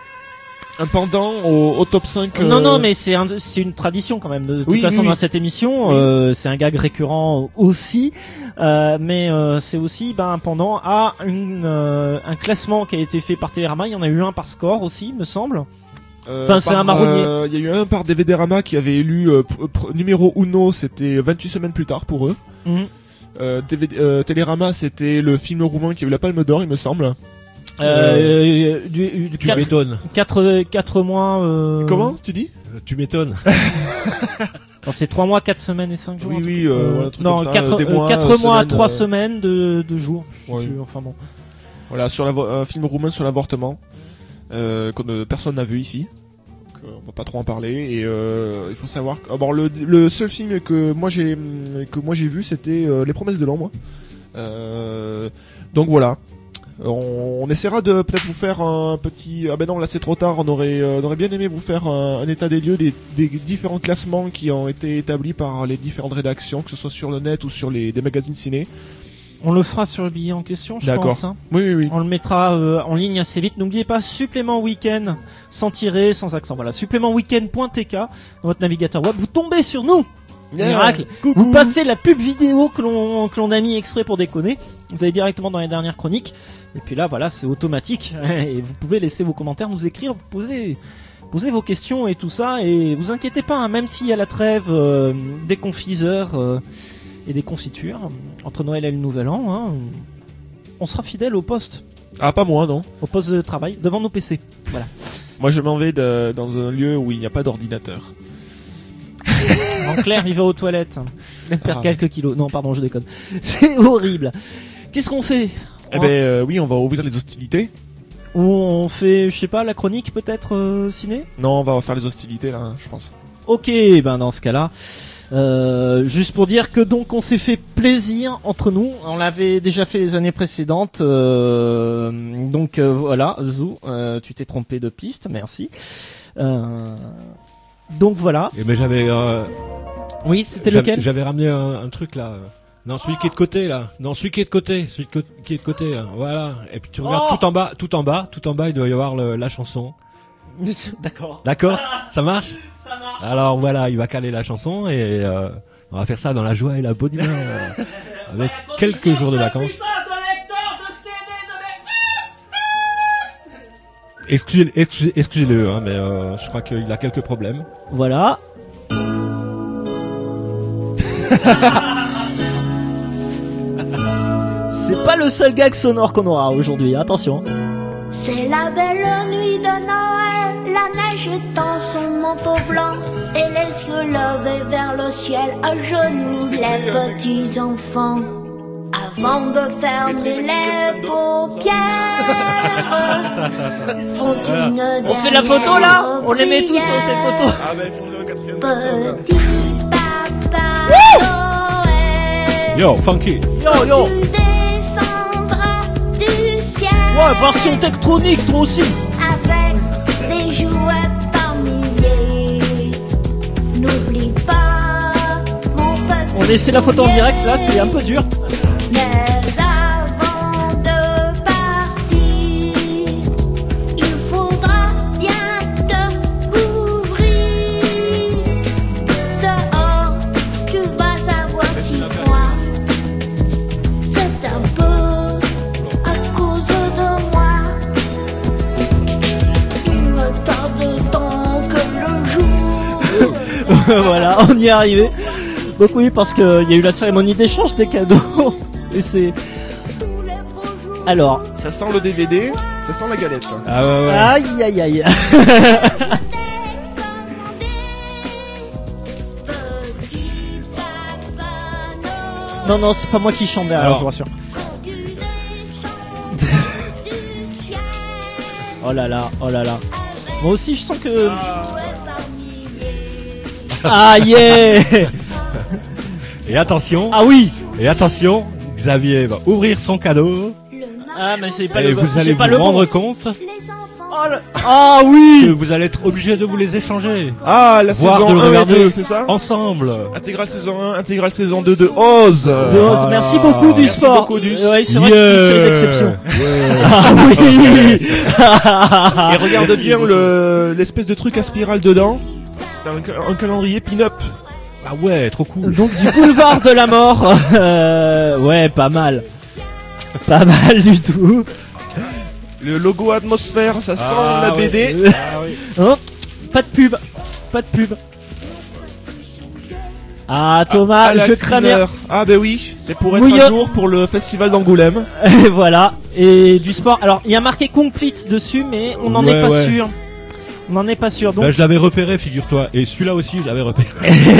S3: Un pendant au, au top cinq. euh,
S1: Non, non, mais c'est un, c'est une tradition quand même. De, de toute
S3: Oui,
S1: façon,
S3: oui,
S1: dans
S3: oui.
S1: cette émission,
S3: Oui.
S1: euh, c'est un gag récurrent aussi, euh, mais euh, c'est aussi ben, un pendant à une, euh, un classement qui a été fait par Télérama. Il y en a eu un par score aussi, me semble.
S3: euh,
S1: enfin, c'est
S3: par,
S1: un marronnier.
S3: euh, Il y a eu un par D V D Rama qui avait élu euh, pr- pr- numéro uno, c'était vingt-huit semaines plus tard pour eux.
S1: Mhm.
S3: Euh, D V D, euh, Télérama, c'était le film roumain qui a eu la Palme d'Or, il me semble.
S1: Euh, du, du
S5: Tu
S1: quatre,
S5: m'étonnes.
S1: quatre, quatre mois. Euh...
S3: Comment tu dis?
S5: Euh, Tu m'étonnes.
S1: Non, c'est trois mois, quatre semaines et cinq jours.
S3: Oui,
S1: un truc.
S3: oui, euh, ouais, un truc
S1: non,
S3: comme ça,
S1: quatre,
S3: euh, des
S1: euh,
S3: mois,
S1: quatre
S3: euh,
S1: mois,
S3: semaines,
S1: trois
S3: euh,
S1: semaines de, de jours. Je sais
S3: Ouais.
S1: plus, enfin bon.
S3: Voilà, sur l'avo- un film roumain sur l'avortement, euh, que euh, personne n'a vu ici. Donc, euh, on va pas trop en parler. Et euh, il faut savoir. que- Bon, le, le seul film que moi j'ai que moi j'ai vu, c'était euh, Les Promesses de l'ombre. Euh, donc voilà. On, on essaiera de peut-être vous faire un petit. Ah ben non, là c'est trop tard. On aurait, euh, on aurait bien aimé vous faire un, un état des lieux des, des différents classements qui ont été établis par les différentes rédactions, que ce soit sur le net ou sur les des magazines ciné.
S1: On le fera sur le billet en question, je
S3: D'accord.
S1: pense. Hein.
S3: Oui, oui, oui.
S1: On le mettra euh, en ligne assez vite. N'oubliez pas, supplément week-end, sans tirer, sans accent. Voilà, supplément week-end.tk dans votre navigateur web. Vous tombez sur nous. Miracle.
S3: Coucou.
S1: Vous passez la pub vidéo que l'on que l'on a mis exprès pour déconner. Vous allez directement dans les dernières chroniques. Et puis là, voilà, c'est automatique. Et vous pouvez laisser vos commentaires, nous écrire, vous poser, poser vos questions et tout ça. Et vous inquiétez pas, hein, même s'il y a la trêve euh, des confiseurs euh, et des confitures entre Noël et le Nouvel An, hein, on sera fidèle au poste,
S3: Ah, pas moi, non.
S1: au poste de travail, devant nos P C. Voilà.
S3: Moi, je m'en vais de- dans un lieu où il n'y a pas d'ordinateur.
S1: En clair, il va aux toilettes. Il perd
S3: Ah.
S1: quelques kilos. Non, pardon, je déconne. C'est horrible. Qu'est-ce qu'on fait?
S3: Eh ben, euh, oui, on va ouvrir les hostilités.
S1: Ou on fait, je sais pas, la chronique peut-être euh, ciné?
S3: Non, on va faire les hostilités, là, hein, je pense.
S1: Ok, ben dans ce cas-là, euh, juste pour dire que donc on s'est fait plaisir entre nous. On l'avait déjà fait les années précédentes. Euh, donc euh, voilà, Zou, euh, tu t'es trompé de piste, merci. Euh, donc voilà.
S5: Et mais j'avais, euh,
S1: Oui, c'était
S5: J'avais-
S1: lequel?
S5: J'avais ramené un, un truc là. Non, celui qui est de côté là. Non, celui qui est de côté, celui de co- qui est de côté là. Voilà. Et puis tu regardes
S1: Oh
S5: tout en bas, tout en bas, tout en bas, il doit y avoir le- la chanson.
S1: D'accord.
S5: D'accord? Ça marche?
S1: Ça marche.
S5: Alors voilà, il va caler la chanson et euh, on va faire ça dans la joie et la bonne humeur euh, avec quelques jours de vacances. Excusez, excusez, excusez-le, hein, mais euh, je crois qu'il a quelques problèmes.
S1: Voilà. C'est pas le seul gag sonore qu'on aura aujourd'hui, attention.
S7: C'est la belle nuit de Noël, la neige étend son manteau blanc et les yeux levés vers le ciel, à genoux les petits enfants. Avant de fermer les paupières, font une
S1: On fait la photo là? On les met tous sur cette photo.
S3: Ah bah il faut un quatrième personne.
S7: Petit papa Noël,
S5: Yo, funky.
S1: Yo yo.
S7: tu descendras du ciel.
S1: Ouais, version tectronique toi aussi.
S7: Avec des jouets par milliers. N'oublie pas, mon petit.
S1: On essaie la photo en direct là, c'est un peu dur.
S7: Mais avant de partir, il faudra bien te couvrir. Dehors, tu vas avoir si froid. C'est un peu à cause de moi. Il me tarde tant que le jour.
S1: Voilà, on y est arrivé. Donc oui, parce qu'il y a eu la cérémonie d'échange des cadeaux. Et c'est...
S7: Tous les beaux jours.
S1: Alors,
S3: Ça sent le D V D, ça sent la galette.
S5: Ah ouais, ouais.
S1: aïe aïe aïe. Non, non, c'est pas moi qui chante derrière,
S5: Alors.
S1: je vous rassure. Oh là là, oh là là. Moi aussi, je sens que... Ah yeah.
S5: Et attention,
S1: Ah oui.
S5: et attention, Xavier va ouvrir son cadeau
S1: Ah, mais c'est pas
S5: et
S1: le
S5: vous allez
S1: c'est
S5: vous
S1: pas le bon.
S5: rendre compte
S1: Oh là- Ah
S5: que
S1: oui.
S5: vous allez être obligé de vous les échanger
S3: Ah, la
S5: Voire
S3: saison
S5: de le
S3: un et
S5: regarder
S3: deux, c'est ça?
S5: ensemble.
S3: Intégrale saison un, intégrale saison deux de Oz.
S1: De Oz.
S5: Voilà.
S1: Merci beaucoup du
S3: Merci
S1: sport.
S3: beaucoup, Dus.
S1: Euh, ouais, c'est vrai que c'est une série d'exception. Ah oui.
S3: Et regarde bien le l'espèce de truc à spirale dedans. C'est un, ca- un calendrier pin-up.
S5: Ah ouais, trop cool.
S1: Donc du boulevard de la mort. Euh, ouais, pas mal. Pas mal du tout.
S3: Le logo atmosphère, ça sent
S5: Ah
S3: la
S5: ouais.
S3: B D.
S5: Ah oui.
S1: Hein, pas de pub. Pas de pub. Ah Thomas,
S3: À
S1: je
S3: l'Axiner.
S1: crains bien.
S3: Ah bah oui, c'est pour être
S1: Mouillot.
S3: à jour pour le festival d'Angoulême.
S1: Et voilà. Et du sport. Alors, il y a marqué complete dessus, mais on n'en
S5: Ouais,
S1: est pas
S5: ouais.
S1: sûr. On n'en est pas sûr. Donc.
S5: Bah, je l'avais repéré, figure-toi. Et celui-là aussi, je l'avais repéré.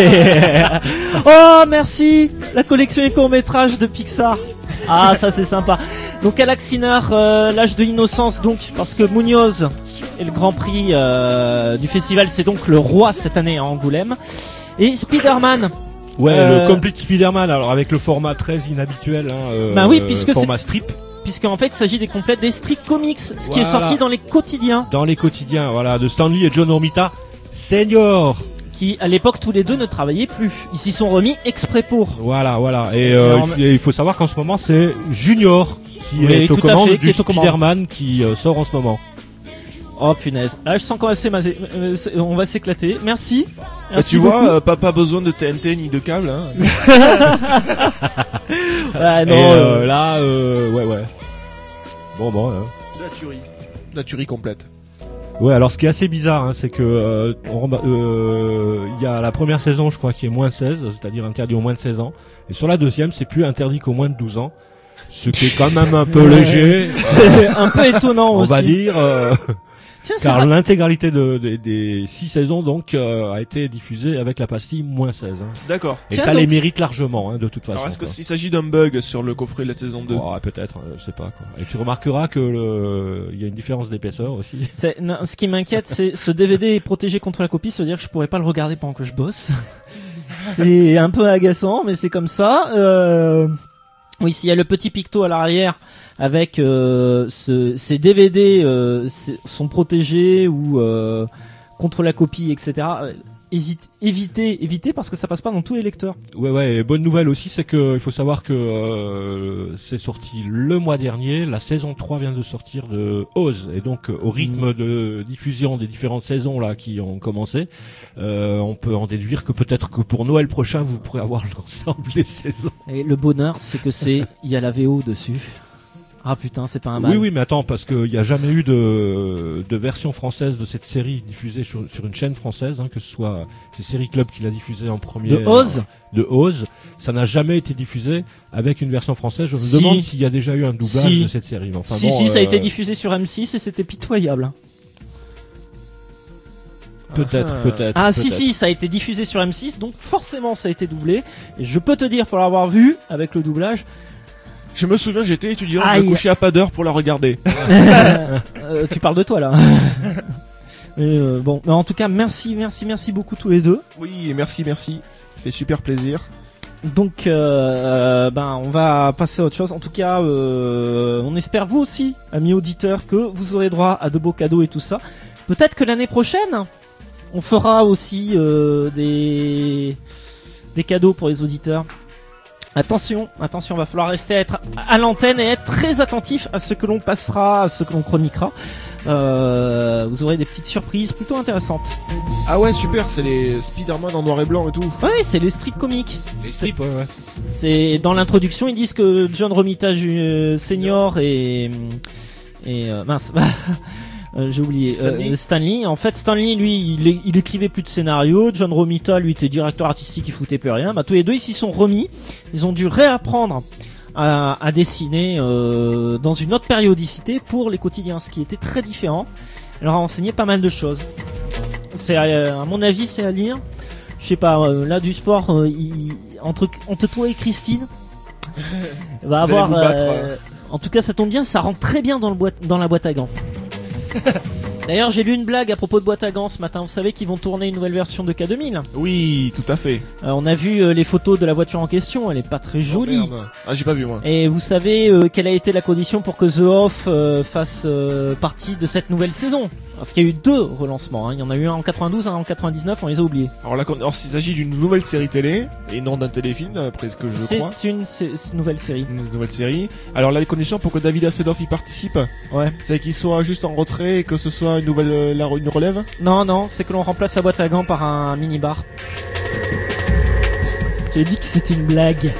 S1: Oh merci, la collection et court-métrage de Pixar. Ah ça c'est sympa. Donc Alaxiner, euh, l'âge de l'innocence donc, parce que Munoz est le grand prix euh, du festival, c'est donc le roi cette année à Angoulême. Et Spider-Man.
S5: Ouais,
S1: Euh,
S5: le Complete Spider-Man, alors avec le format très inhabituel, hein, euh,
S1: Bah oui, puisque
S5: format strip
S1: Puisqu'en fait il s'agit des complètes des strip comics, ce qui est
S5: Voilà.
S1: sorti dans les quotidiens,
S5: dans les quotidiens, voilà, de Stan Lee et John Romita Senior.
S1: qui à l'époque tous les deux ne travaillaient plus. Ils s'y sont remis exprès pour.
S5: Voilà, voilà. Et, euh,
S1: Alors,
S5: il, et il faut savoir qu'en ce moment, c'est Junior qui
S1: Oui,
S5: est aux
S1: tout à
S5: commandes
S1: fait, qui
S5: du
S1: est aux commandes.
S5: Spider-Man qui euh, sort en ce moment.
S1: Oh punaise. Là je sens qu'on va s'émaser- euh, c'est- on va s'éclater. Merci.
S3: Bah,
S1: Merci
S3: tu
S1: beaucoup.
S3: vois, euh, pas, pas besoin de T N T ni de câble. Hein.
S1: Ah, non,
S5: et euh,
S1: euh,
S5: là, euh, ouais, ouais. Bon, bon. hein.
S3: La tuerie. La tuerie complète.
S5: Ouais, alors ce qui est assez bizarre, hein, c'est que euh, on remba- euh, il y a la première saison, je crois, qui est moins seize, c'est-à-dire interdit au moins de seize ans. Et sur la deuxième, c'est plus interdit qu'au moins de douze ans. Ce qui est quand même un peu léger,
S1: un peu étonnant
S5: on
S1: aussi.
S5: va dire. euh,
S1: Tiens, c'est
S5: Car
S1: vrai.
S5: l'intégralité de, de- des six saisons donc euh, a été diffusée avec la pastille moins seize. Hein.
S3: D'accord.
S5: Et
S1: Tiens,
S5: ça
S1: donc-
S5: les mérite largement, hein, de toute façon.
S3: Alors est-ce que
S5: quoi.
S3: s'il s'agit d'un bug sur le coffret de la saison deux?
S5: Oh, peut-être, euh, je sais pas. Quoi. Et tu remarqueras que le... il y a une différence d'épaisseur aussi.
S1: C'est- non, ce qui m'inquiète, c'est ce D V D est protégé contre la copie, ça veut dire que je pourrais pas le regarder pendant que je bosse. C'est un peu agaçant, mais c'est comme ça. Euh... Oui, s'il y a le petit picto à l'arrière avec euh, ce, ces D V D euh, c'est- sont protégés ou euh, contre la copie, et cetera. hésite, éviter, éviter parce que ça passe pas dans tous les lecteurs.
S5: Ouais, ouais. Et bonne nouvelle aussi, c'est que il faut savoir que euh, c'est sorti le mois dernier. La saison trois vient de sortir de Oz, et donc euh, au rythme de diffusion des différentes saisons là qui ont commencé, euh, on peut en déduire que peut-être que pour Noël prochain, vous pourrez avoir l'ensemble des saisons.
S1: Et le bonheur, c'est que c'est, il y a la V O dessus. Ah putain, c'est pas un mal.
S5: Oui, oui, mais attends, parce qu'il n'y a jamais eu de, de version française de cette série diffusée sur, sur une chaîne française, hein, que ce soit c'est Série Club qui l'a diffusée en premier.
S1: De Oz.
S5: De Oz. Ça n'a jamais été diffusé avec une version française. Je me
S1: Si.
S5: demande s'il y a déjà eu un doublage
S1: Si.
S5: de cette série. Mais enfin,
S1: si,
S5: bon,
S1: si, ça a
S5: euh,
S1: été diffusé sur M six et c'était pitoyable.
S5: Peut-être,
S3: Ah.
S5: peut-être.
S1: Ah
S5: peut-être.
S1: si, si, ça a été diffusé sur M six, donc forcément ça a été doublé. Et je peux te dire, pour l'avoir vu avec le doublage,
S3: Je me souviens, j'étais étudiant, je
S1: Aïe.
S3: me couchais à pas d'heure pour la regarder.
S1: euh, tu parles de toi là. Mais, euh, bon, mais en tout cas, merci, merci, merci beaucoup tous les deux.
S3: Oui, et merci, merci. Ça fait super plaisir.
S1: Donc, euh, ben, on va passer à autre chose. En tout cas, euh, on espère vous aussi, amis auditeurs, que vous aurez droit à de beaux cadeaux et tout ça. Peut-être que l'année prochaine, on fera aussi euh, des des cadeaux pour les auditeurs. Attention, attention, va falloir rester être à l'antenne et être très attentif à ce que l'on passera, à ce que l'on chroniquera. Euh, vous aurez des petites surprises plutôt intéressantes.
S3: Ah ouais, super, c'est les Spider-Man en noir et blanc et tout.
S1: Ouais, c'est les strips comiques.
S5: Les strips, ouais, ouais.
S1: C'est dans l'introduction, ils disent que John Romita euh, Senior et et euh, mince, euh, j'ai oublié
S3: Stanley.
S1: euh, Stanley. En fait, Stanley, lui, il, il écrivait plus de scénario. John Romita, lui, était directeur artistique, il foutait plus rien. Bah, tous les deux, ils s'y sont remis. Ils ont dû réapprendre à, à dessiner euh, dans une autre périodicité pour les quotidiens, ce qui était très différent. Elle leur a enseigné pas mal de choses. C'est à, à mon avis, c'est à lire. Je sais pas, euh, là du sport, euh, il, entre entre toi et Christine, va
S3: Vous
S1: avoir.
S3: allez vous battre,
S1: euh, en tout cas, ça tombe bien, ça rentre très bien dans le boîte, dans la boîte à gants. D'ailleurs, j'ai lu une blague à propos de boîte à gants ce matin. Vous savez qu'ils vont tourner une nouvelle version de K deux mille.
S3: Oui, tout à fait.
S1: Euh, on a vu euh, les photos de la voiture en question. Elle est pas très jolie.
S3: Oh, merde. Ah, j'ai pas vu moi.
S1: Et vous savez euh, quelle a été la condition pour que The Off euh, fasse euh, partie de cette nouvelle saison? Parce qu'il y a eu deux relancements, hein. Il y en a eu un en quatre-vingt-douze, un en quatre-vingt-dix-neuf, on les a oubliés.
S3: Alors là, alors, s'il s'agit d'une nouvelle série télé et non d'un téléfilm, après ce que je
S1: C'est
S3: crois.
S1: une sé- nouvelle série.
S3: Une nouvelle série. Alors là, les conditions pour que David Hasselhoff y participe,
S1: Ouais.
S3: c'est qu'il soit juste en retrait et que ce soit une nouvelle euh, la, une relève.
S1: Non, non, c'est que l'on remplace sa boîte à gants par un mini-bar. J'ai dit que c'était une blague.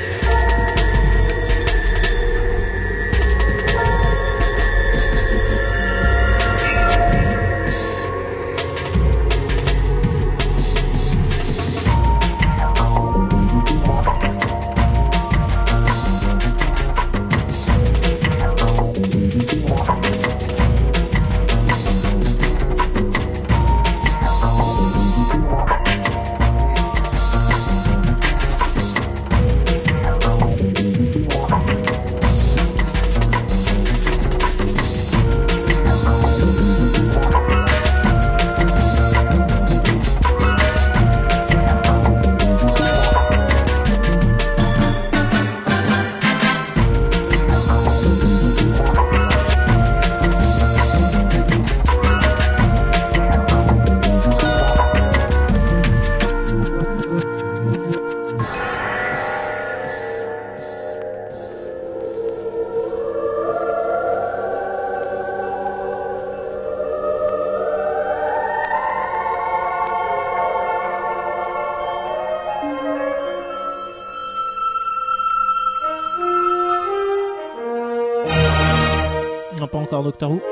S1: Non, pas encore Doctor Who.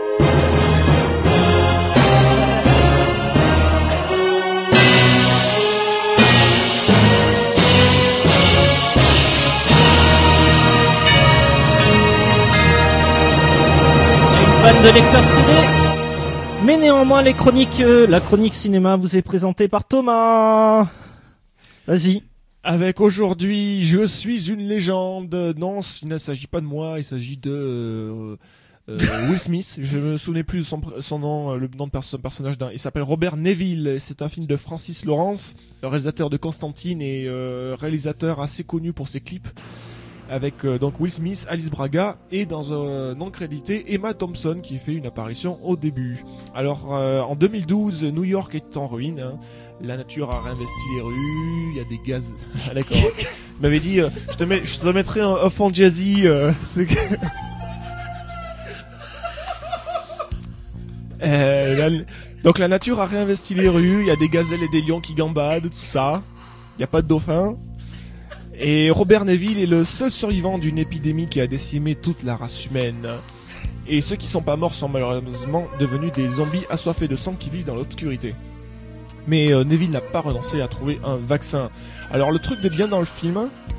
S1: Panne de lecteurs C D. Mais néanmoins, les chroniques, euh, la chronique cinéma vous est présentée par Thomas. Vas-y.
S3: Avec aujourd'hui, je suis une légende. Non, il ne s'agit pas de moi, il s'agit de euh, euh, Will Smith. Je me souvenais plus de son, pr- son nom, euh, le nom de son personnage. D'un, il s'appelle Robert Neville. C'est un film de Francis Lawrence, le réalisateur de Constantine et euh, réalisateur assez connu pour ses clips. avec euh, donc Will Smith, Alice Braga et dans un non crédité Emma Thompson qui fait une apparition au début. Alors euh, en deux mille douze, New York est en ruine, hein. La nature a réinvesti les rues, il y a des gaz. Ah d'accord. Tu m'avais dit, euh, je te mets, je te mettrai un, un fond jazzy. Euh, c'est que... euh, la... Donc la nature a réinvesti les rues, il y a des gazelles et des lions qui gambadent, tout ça. Il n'y a pas de dauphins. Et Robert Neville est le seul survivant d'une épidémie qui a décimé toute la race humaine. Et ceux qui sont pas morts sont malheureusement devenus des zombies assoiffés de sang qui vivent dans l'obscurité. Mais euh, Neville n'a pas renoncé à trouver un vaccin. Alors le truc de bien dans le film...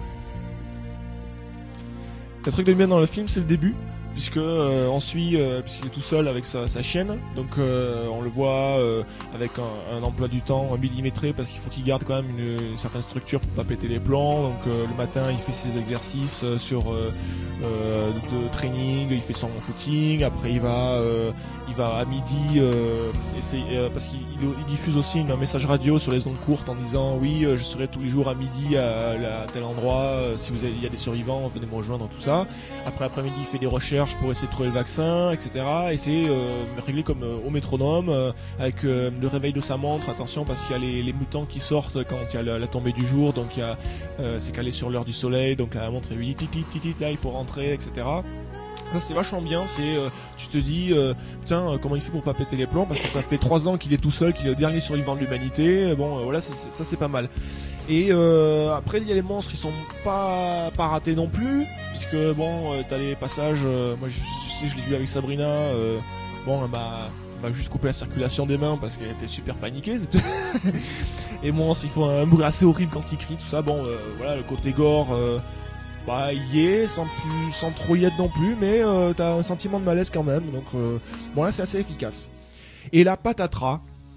S3: Le truc de bien dans le film, c'est le début. Puisque euh, on suit, euh, puisqu'il est tout seul avec sa, sa chienne, donc euh, on le voit euh, avec un, un emploi du temps millimétré parce qu'il faut qu'il garde quand même une, une certaine structure pour pas péter les plombs. Donc euh, le matin il fait ses exercices euh, sur euh, euh, de training, il fait son footing, après il va euh, il va à midi euh, essayer, euh, parce qu'il il, il diffuse aussi une, un message radio sur les ondes courtes en disant oui euh, je serai tous les jours à midi à, à tel endroit, euh, si vous avez, il y a des survivants venez me rejoindre, tout ça. Après après-midi il fait des recherches pour essayer de trouver le vaccin, et cetera. Et c'est euh, réglé comme euh, au métronome, euh, avec euh, le réveil de sa montre. Attention parce qu'il y a les, les mutants qui sortent quand il y a la, la tombée du jour, donc il y a, euh, c'est calé sur l'heure du soleil, donc la montre lui dit tit tit tit, là il faut rentrer, et cetera. Ça c'est vachement bien, c'est euh, tu te dis euh, putain euh, comment il fait pour pas péter les plombs parce que ça fait trois ans qu'il est tout seul, qu'il est le dernier survivant de l'humanité. Bon euh, voilà, c'est, c'est, ça c'est pas mal. Et euh, après il y a les monstres qui sont pas pas ratés non plus, puisque bon euh, t'as les passages, euh, moi je, je sais je l'ai vu avec Sabrina, euh, bon elle m'a, elle m'a juste coupé la circulation des mains parce qu'elle était super paniquée. C'est tout. Et monstres ils font un bruit assez horrible quand ils crient, tout ça. Bon euh, voilà le côté gore. Euh, Bah y est, sans plus, sans trop y être non plus, mais euh, t'as un sentiment de malaise quand même, donc euh, bon là c'est assez efficace. Et là patatras,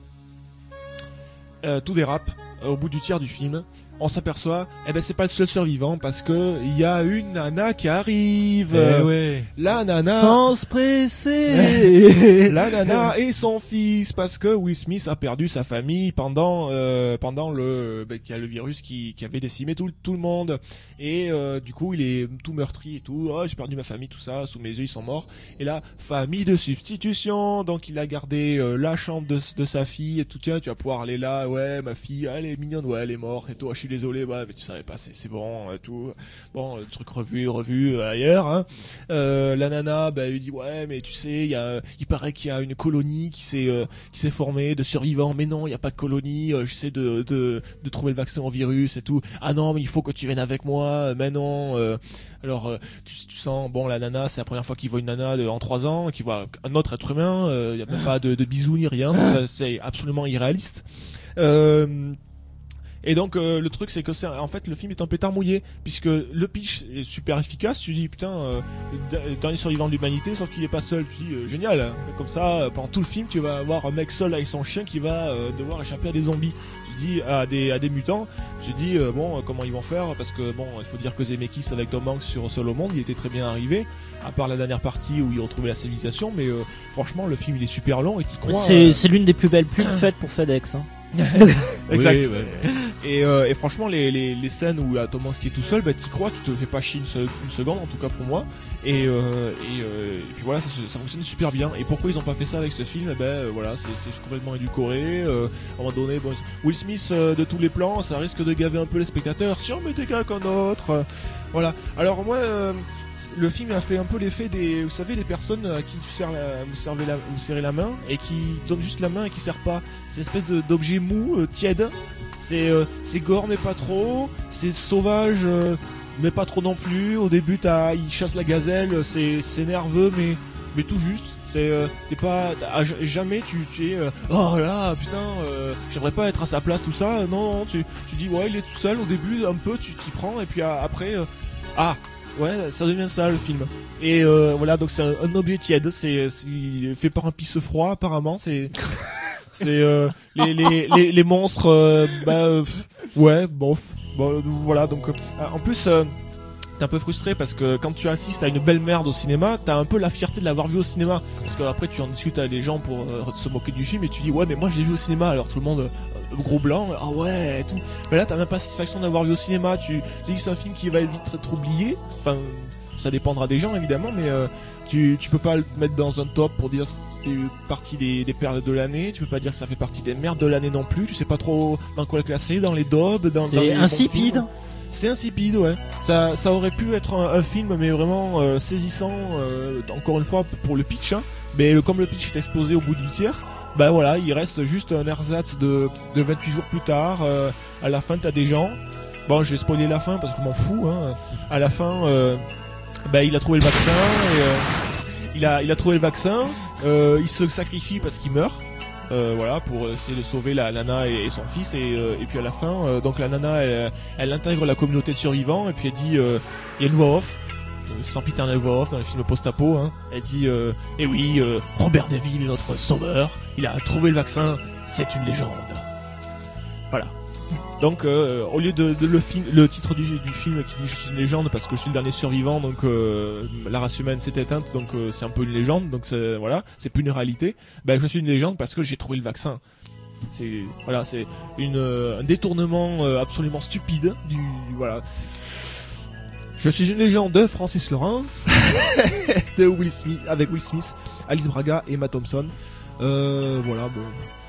S3: euh, tout dérape euh, au bout du tiers du film. On s'aperçoit, eh ben c'est pas le seul survivant parce que il y a une nana qui arrive.
S5: Eh ouais.
S3: La nana.
S1: Sans se presser.
S3: La nana et son fils parce que Will Smith a perdu sa famille pendant euh, pendant le ben, qu'il y a le virus qui qui avait décimé tout tout le monde et euh, du coup il est tout meurtri et tout. Oh j'ai perdu ma famille, tout ça, sous mes yeux ils sont morts. Et là famille de substitution, donc il a gardé euh, la chambre de de sa fille et tout. Tiens tu vas pouvoir aller là, ouais ma fille elle est mignonne, ouais elle est morte et toi je suis désolé, ouais, mais tu savais pas, c'est, c'est bon, euh, tout. Bon, le truc revu, revu euh, ailleurs. Hein. Euh, la nana, bah, lui dit ouais, mais tu sais, il y a, il paraît qu'il y a une colonie qui s'est, euh, qui s'est formée de survivants. Mais non, il y a pas de colonie. Euh, j'essaie de, de, de trouver le vaccin au virus et tout. Ah non, mais il faut que tu viennes avec moi. Mais non. Euh, alors, euh, tu, tu sens, bon, la nana, c'est la première fois qu'il voit une nana de, en trois ans, qu'il voit un autre être humain. Il euh, y a même pas de, de bisous ni rien. Ça, c'est absolument irréaliste. Euh, Et donc euh, le truc c'est que c'est en fait le film est un pétard mouillé puisque le pitch est super efficace. Tu dis putain euh, le dernier survivant de l'humanité sauf qu'il est pas seul. Tu dis euh, génial hein. Comme ça euh, pendant tout le film tu vas avoir un mec seul avec son chien qui va euh, devoir échapper à des zombies. Tu dis à des à des mutants. Tu dis euh, bon euh, comment ils vont faire parce que bon il faut dire que Zemeckis avec Tom Hanks sur Seul au monde il était très bien arrivé à part la dernière partie où il retrouvait la civilisation mais euh, franchement le film il est super long et t'y crois.
S1: C'est
S3: euh...
S1: c'est l'une des plus belles pubs faites pour FedEx. Hein.
S3: Exact.
S5: Oui, ouais.
S3: Et, euh, et franchement, les, les, les scènes où Tom Hanks qui est tout seul, bah t'y crois, tu te fais pas chier une, se- une seconde, en tout cas pour moi. Et, euh, et, euh, et puis voilà, ça, ça fonctionne super bien. Et pourquoi ils ont pas fait ça avec ce film? Eh ben euh, voilà, c'est, c'est complètement édulcoré. Euh, à un moment donné, bon, Will Smith euh, de tous les plans, ça risque de gaver un peu les spectateurs. Si on met des gars qu'un autre, euh, voilà. Alors moi. Euh, le film a fait un peu l'effet des, vous savez, les personnes à qui tu serres la, vous servez la, vous serrez la main et qui donnent juste la main et qui serrent pas. C'est une espèce de, d'objet mou, euh, tiède. C'est, euh, c'est gore mais pas trop. C'est sauvage euh, mais pas trop non plus. Au début, t'as, il chasse la gazelle, c'est, c'est nerveux mais, mais tout juste. C'est, euh, t'es pas, t'as, jamais tu, tu es, euh, oh là, putain, euh, j'aimerais pas être à sa place, tout ça. Non, non, tu, tu dis ouais, il est tout seul. Au début, un peu, tu t'y prends et puis à, après, euh, ah. Ouais, ça devient ça le film. Et euh, voilà, donc c'est un, un objet tiède, c'est, c'est fait par un pisse froid apparemment. C'est, c'est euh, les, les, les les monstres. Euh, bah euh, ouais, bof. Bon, voilà donc. Euh, en plus, euh, t'es un peu frustré parce que quand tu assistes à une belle merde au cinéma, t'as un peu la fierté de l'avoir vu au cinéma. Parce qu'après tu en discutes avec les gens pour euh, se moquer du film et tu dis ouais mais moi j'ai vu au cinéma, alors tout le monde euh, gros blanc, ah ouais et tout. Mais là t'as même pas la satisfaction d'avoir vu au cinéma, tu, tu dis que c'est un film qui va vite être oublié, enfin ça dépendra des gens évidemment, mais euh, tu, tu peux pas le mettre dans un top pour dire que c'est partie des, des perles de l'année, tu peux pas dire que ça fait partie des merdes de l'année non plus, tu sais pas trop dans quoi le classer, dans les daubs, dans, dans les
S1: C'est insipide.
S3: C'est insipide, ouais. Ça, ça aurait pu être un, un film, mais vraiment euh, saisissant, euh, encore une fois, pour le pitch. Hein. Mais le, comme le pitch est explosé au bout du tiers, bah voilà, il reste juste un ersatz de, de vingt-huit jours plus tard. Euh, à la fin, t'as des gens. Bon, je vais spoiler la fin parce que je m'en fous. Hein. À la fin, euh, bah, il a trouvé le vaccin. Et, euh, il, a, il a trouvé le vaccin. Euh, il se sacrifie parce qu'il meurt. Euh, voilà, pour essayer de sauver la nana et, et son fils, et, euh, et puis à la fin euh, donc la nana elle, elle intègre la communauté de survivants et puis elle dit euh, il y a une voix off, euh, sempiternelle voix off dans les films post-apo, hein, elle dit euh, eh oui euh, Robert Deville, notre sauveur, il a trouvé le vaccin, c'est une légende. Voilà. Donc euh, au lieu de, de le film, le titre du, du film qui dit je suis une légende parce que je suis le dernier survivant, donc euh, la race humaine s'est éteinte, donc euh, c'est un peu une légende, donc c'est, voilà, c'est plus une réalité. Ben je suis une légende parce que j'ai trouvé le vaccin. C'est voilà, c'est une euh, un détournement euh, absolument stupide du, du voilà. Je suis une légende de Francis Lawrence, de Will Smith, avec Will Smith, Alice Braga et Emma Thompson. Euh, voilà bon.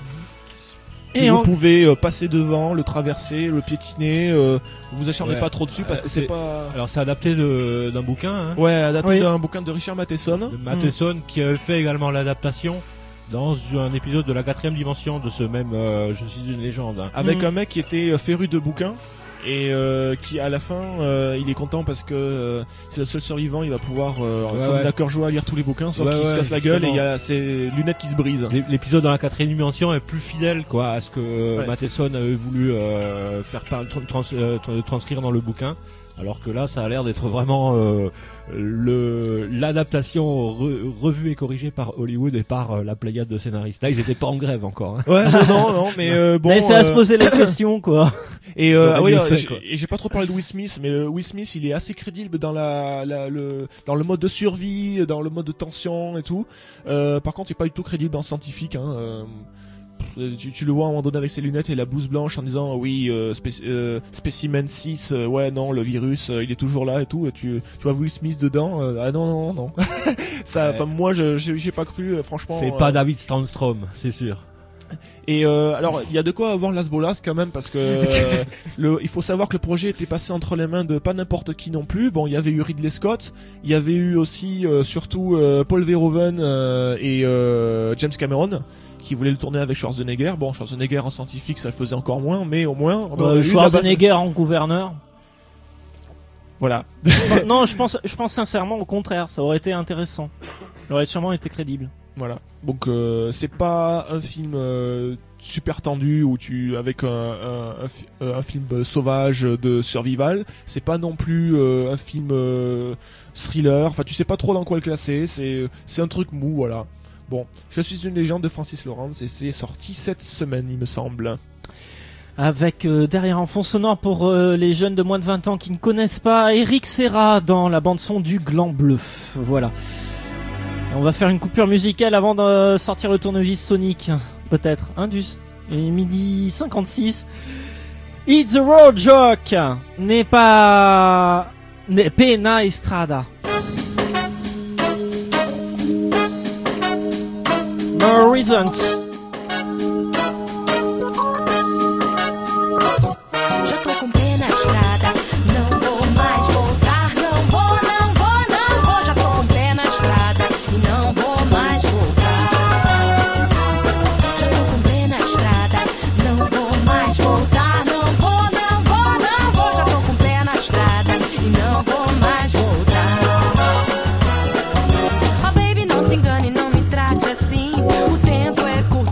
S3: Et vous en... pouvez euh, passer devant, le traverser, le piétiner, euh, vous acharnez ouais. pas trop dessus parce que euh, c'est, c'est pas...
S5: Alors c'est adapté de, d'un bouquin, hein.
S3: Ouais, adapté oui. d'un bouquin de Richard Matheson.
S5: De Matheson mmh. qui avait fait également l'adaptation dans un épisode de la quatrième dimension de ce même euh, Je suis une légende. Hein.
S3: Avec
S5: mmh.
S3: un mec qui était féru de bouquins. Et euh, qui à la fin euh, il est content parce que euh, c'est le seul survivant, il va pouvoir euh, ouais, son ouais. cœur joie à lire tous les bouquins, sauf ouais, qu'il ouais, se casse la gueule et il y a ses lunettes qui se brisent.
S5: L'épisode dans la quatrième dimension est plus fidèle quoi à ce que euh, ouais. Matheson avait voulu euh, faire par, trans, euh, transcrire dans le bouquin. Alors que là, ça a l'air d'être vraiment euh, le l'adaptation re, revue et corrigée par Hollywood et par euh, la pléiade de scénaristes. Là, ils étaient pas en grève encore. Hein.
S3: Ouais, non, non, mais euh, bon.
S1: Mais c'est
S3: euh...
S1: à se poser la question, quoi.
S3: Et euh, ah oui, euh, j'ai, j'ai pas trop parlé de Will Smith, mais euh, Will Smith, il est assez crédible dans la, la le dans le mode de survie, dans le mode de tension et tout. Euh, par contre, il est pas du tout crédible en scientifique. Hein, euh, Tu, tu le vois à un moment donné avec ses lunettes et la blouse blanche en disant oui euh, spé- euh, spécimen six euh, ouais non le virus euh, il est toujours là et tout et tu tu vois Will Smith dedans euh, ah non non non ça enfin ouais. moi je j'ai, j'ai pas cru euh, franchement
S5: c'est euh, pas David Strandstrom c'est sûr.
S3: Et euh, alors il y a de quoi avoir Las Bolas quand même parce que euh, le, il faut savoir que le projet était passé entre les mains de pas n'importe qui non plus. Bon, il y avait eu Ridley Scott, il y avait eu aussi euh, surtout euh, Paul Verhoeven euh, et euh, James Cameron qui voulaient le tourner avec Schwarzenegger. Bon, Schwarzenegger en scientifique ça le faisait encore moins, mais au moins on
S1: euh, Schwarzenegger en gouverneur.
S3: Voilà.
S1: Non, je pense je pense sincèrement au contraire, ça aurait été intéressant. Il aurait sûrement été crédible.
S3: Voilà. Donc euh, c'est pas un film euh, super tendu où tu avec un, un, un, un film sauvage de survival. C'est pas non plus euh, un film euh, thriller. Enfin, tu sais pas trop dans quoi le classer. C'est c'est un truc mou, voilà. Bon, Je suis une légende de Francis Lawrence et c'est sorti cette semaine, il me semble.
S1: Avec euh, derrière en fond sonore pour euh, les jeunes de moins de vingt ans qui ne connaissent pas Eric Serra dans la bande son du Gland Bleu. Voilà. On va faire une coupure musicale avant de sortir le tournevis Sonic, peut-être. Indus. Et midi cinquante-six. It's a road joke. N'est pas... N'est pena estrada. No reasons.
S8: Oh baby, não se engane, não me trate assim. O tempo é curto.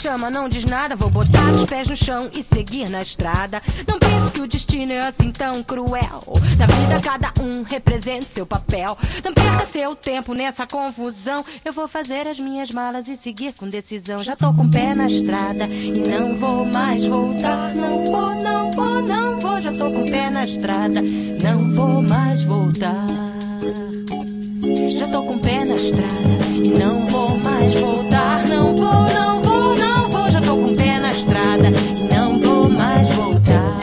S8: chama, não diz nada. Vou botar os pés no chão e seguir na estrada. Não pense que o destino é assim tão cruel. Na vida cada um representa seu papel. Não perca seu tempo nessa confusão. Eu vou fazer as minhas malas e seguir com decisão. Já tô com o pé na estrada e não vou mais voltar. Não vou, não vou, não vou. Já tô com o pé na estrada, não vou mais voltar. Já tô com o pé na estrada e não vou mais voltar. Não vou, não vou, não vou. Já tô com o pé na estrada e não vou mais voltar.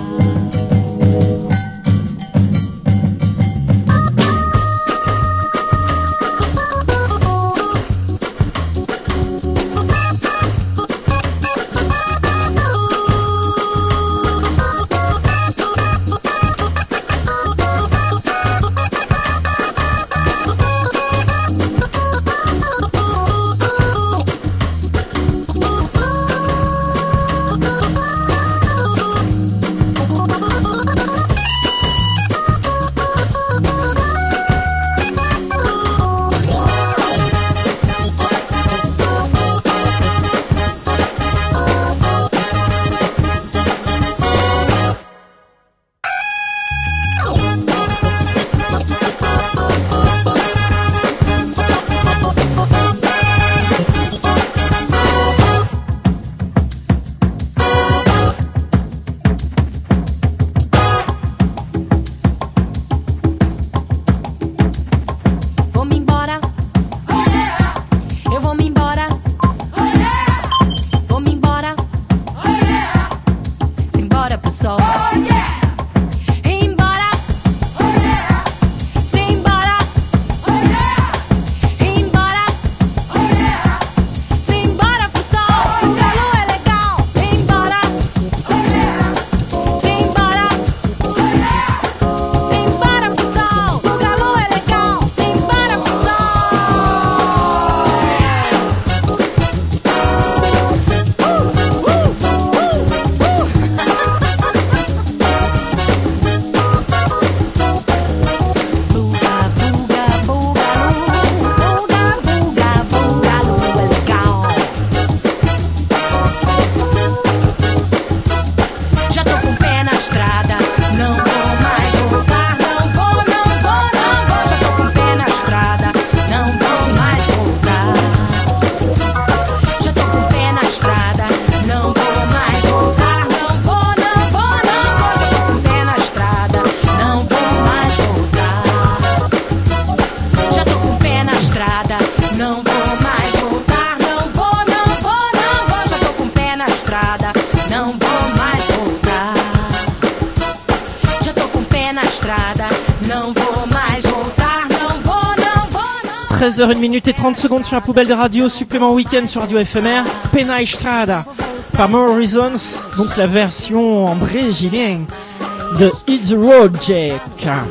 S1: treize heures une minute et trente secondes sur la poubelle de radio, supplément week-end sur Radio F M R, Pena Estrada par More Reasons, donc la version en brésilien de Hit the Road Jack.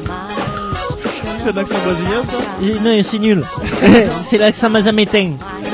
S3: C'est l'accent brésilien ça?
S1: Non, c'est nul. C'est l'accent mazamétain.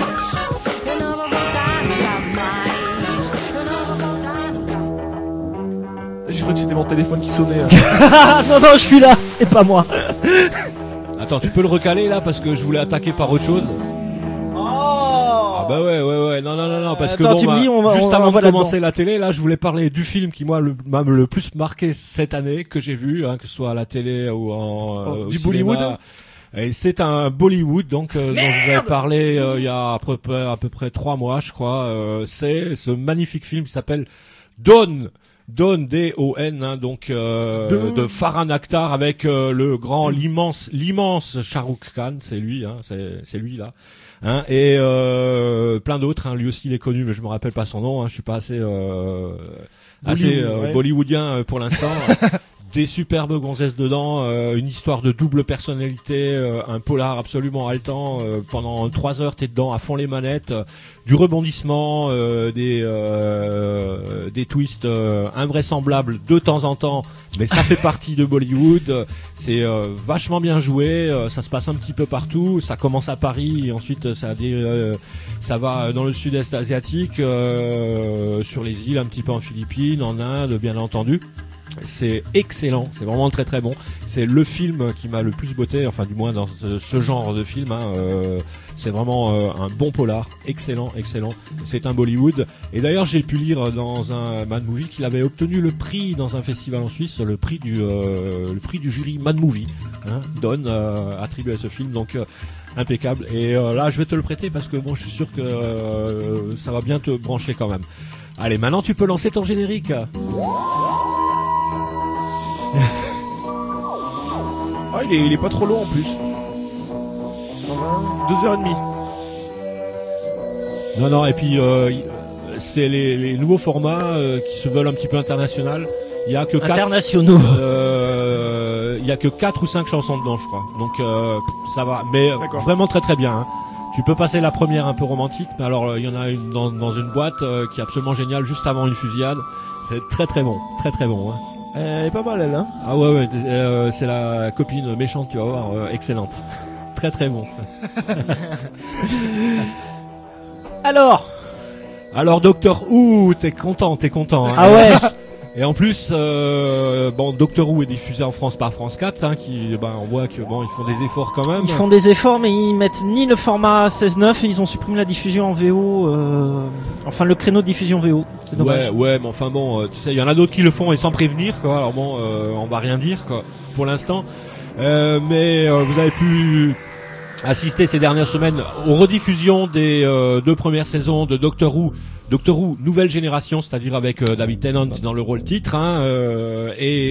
S3: Je crois que c'était mon téléphone qui sonnait.
S1: Non, non, je suis là, c'est pas moi.
S5: Attends, tu peux le recaler là parce que je voulais attaquer par autre chose.
S1: Oh
S5: ah bah ouais, ouais, ouais, non, non, non, non, parce
S1: Attends,
S5: que bon,
S1: tu me dis, on va,
S5: juste
S1: on
S5: avant
S1: va
S5: de commencer
S1: là-dedans.
S5: la télé, là, je voulais parler du film qui moi le- m'a le plus marqué cette année que j'ai vu, hein, que ce soit à la télé ou en euh,
S3: Oh,
S5: au
S3: du
S5: cinéma.
S3: Bollywood.
S5: Et c'est un Bollywood, donc euh, dont je vous avais parlé euh, il y a à peu près à peu près trois mois, je crois. Euh, c'est ce magnifique film qui s'appelle Don. Don, D O N, hein, donc euh,
S3: Don.
S5: de Farhan Akhtar avec euh, le grand, l'immense, l'immense Shah Rukh Khan, c'est lui, hein, c'est c'est lui là, hein, et euh, plein d'autres. Hein, lui aussi il est connu, mais je me rappelle pas son nom. Hein, je suis pas assez euh, assez
S3: Bollywood,
S5: euh,
S3: ouais.
S5: bollywoodien euh, pour l'instant. Des superbes gonzesses dedans, euh, une histoire de double personnalité, euh, un polar absolument haletant. Euh, pendant trois heures, t'es dedans à fond les manettes, euh, du rebondissement, euh, des euh, des twists euh, invraisemblables de temps en temps, mais ça fait partie de Bollywood. C'est euh, vachement bien joué, euh, ça se passe un petit peu partout. Ça commence à Paris et ensuite ça dé- euh, ça va dans le sud-est asiatique, euh, sur les îles, un petit peu en Philippines, en Inde, bien entendu. C'est excellent, c'est vraiment très très bon. C'est le film qui m'a le plus botté, enfin du moins dans ce, ce genre de film. Hein, euh, c'est vraiment euh, un bon polar, excellent, excellent. C'est un Bollywood. Et d'ailleurs, j'ai pu lire dans un Mad Movie qu'il avait obtenu le prix dans un festival en Suisse, le prix du euh, le prix du jury Mad Movie, hein, donne euh, attribué à ce film. Donc euh, impeccable. Et euh, là, je vais te le prêter parce que bon, je suis sûr que euh, ça va bien te brancher quand même. Allez, maintenant tu peux lancer ton générique.
S3: Ah, il est, il est pas trop long en plus. cent vingt, deux heures trente.
S5: Non, non, et puis euh, c'est les, les nouveaux formats euh, qui se veulent un petit peu international. Il y a que quatre,
S1: internationaux.
S5: euh, il y a que quatre ou cinq chansons dedans, je crois. Donc euh, ça va, mais
S3: D'accord.
S5: vraiment très très bien. Hein. Tu peux passer la première un peu romantique, mais alors il y en a une dans, dans une boîte euh, qui est absolument géniale juste avant une fusillade. C'est très très bon, très très bon. Hein.
S3: Elle est pas mal, elle, hein.
S5: Ah ouais, ouais, euh, c'est la copine méchante, tu vas voir, euh, excellente. Très très bon.
S1: Alors,
S5: Alors Doctor Who, t'es content, t'es content. Hein.
S1: ah ouais.
S5: Et en plus, euh, bon, Doctor Who est diffusé en France par France quatre, hein, qui, ben, on voit que bon, ils font des efforts quand même.
S1: Ils font des efforts, mais ils mettent ni le format seize neuf et ils ont supprimé la diffusion en V O. Euh... Enfin, le créneau de diffusion V O. C'est dommage.
S5: Ouais, ouais, mais enfin bon, euh, tu sais, il y en a d'autres qui le font et sans prévenir, quoi. Alors bon, euh, on va rien dire, quoi, pour l'instant. Euh, mais euh, vous avez pu assister ces dernières semaines aux rediffusions des euh, deux premières saisons de Doctor Who. Doctor Who nouvelle génération, c'est-à-dire avec euh, David Tennant dans le rôle titre, hein, euh,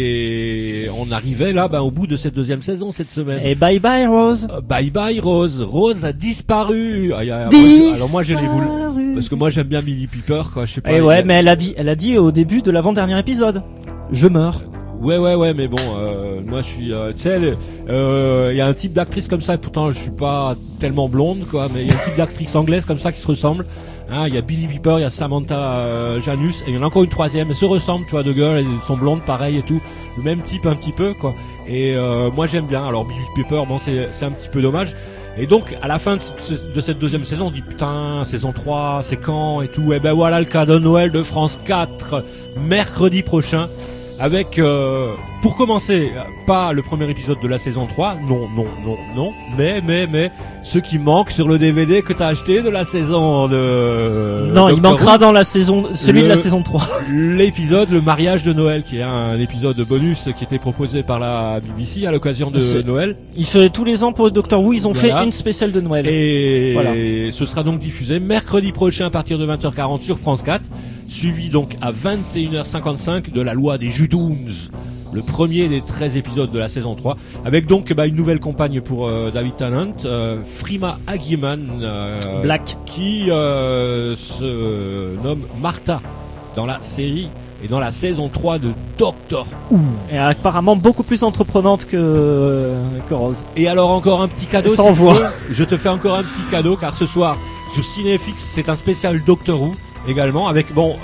S5: et on arrivait là, ben, au bout de cette deuxième saison cette semaine.
S1: Et bye bye Rose.
S5: Euh, bye bye Rose. Rose a disparu. Ah, y a- moi, je- alors moi j'ai les boules parce que moi j'aime bien Billy Piper, quoi. Je sais pas.
S1: Et
S5: il y
S1: ouais,
S5: a-
S1: mais elle a dit, elle a dit au début de l'avant-dernier épisode, je meurs.
S5: Ouais ouais ouais, mais bon, euh, moi je suis, euh, tu sais, il euh, y a un type d'actrice comme ça. Et pourtant je suis pas tellement blonde, quoi, mais il y a un type d'actrice anglaise comme ça qui se ressemble. Hein, il y a Billy Piper, il y a Samantha euh, Janus, et il y en a encore une troisième. Elles se ressemblent, tu vois, deux girls, elles sont blondes, pareil et tout, le même type un petit peu, quoi. Et euh, moi j'aime bien. Alors Billy Piper, bon, c'est c'est un petit peu dommage. Et donc à la fin de, ce- de cette deuxième saison, on dit putain, saison trois, c'est quand et tout. Et ben voilà le cadeau de Noël de France quatre, mercredi prochain. Avec, euh, pour commencer, pas le premier épisode de la saison trois, non, non, non, non, mais, mais, mais, ce qui manque sur le D V D que t'as acheté de la saison de...
S1: non, il
S5: Doctor
S1: manquera
S5: Who,
S1: dans la saison, celui
S5: Le-
S1: de la saison trois.
S5: l'épisode, le mariage de Noël, qui est un épisode bonus qui était proposé par la B B C à l'occasion de
S1: C'est-
S5: Noël.
S1: Il fait tous les ans pour Doctor Who, ils ont
S5: Voilà.
S1: fait une spéciale de Noël.
S5: Et
S1: Voilà.
S5: ce sera donc diffusé mercredi prochain à partir de vingt heures quarante sur France quatre, suivi donc à vingt et une heures cinquante-cinq de la loi des Judoons, le premier des treize épisodes de la saison trois, avec donc bah, une nouvelle compagne pour euh, David Tennant, euh, Freema Agyeman, euh,
S1: Black.
S5: qui euh, se nomme Martha dans la série et dans la saison trois de Doctor Who.
S1: Et apparemment beaucoup plus entreprenante que, que Rose.
S5: Et alors encore un petit cadeau,
S1: Ça
S5: si tu
S1: envoie.
S5: veux. Je te fais encore un petit cadeau car ce soir sur Cinéfix c'est un spécial Doctor Who également avec bon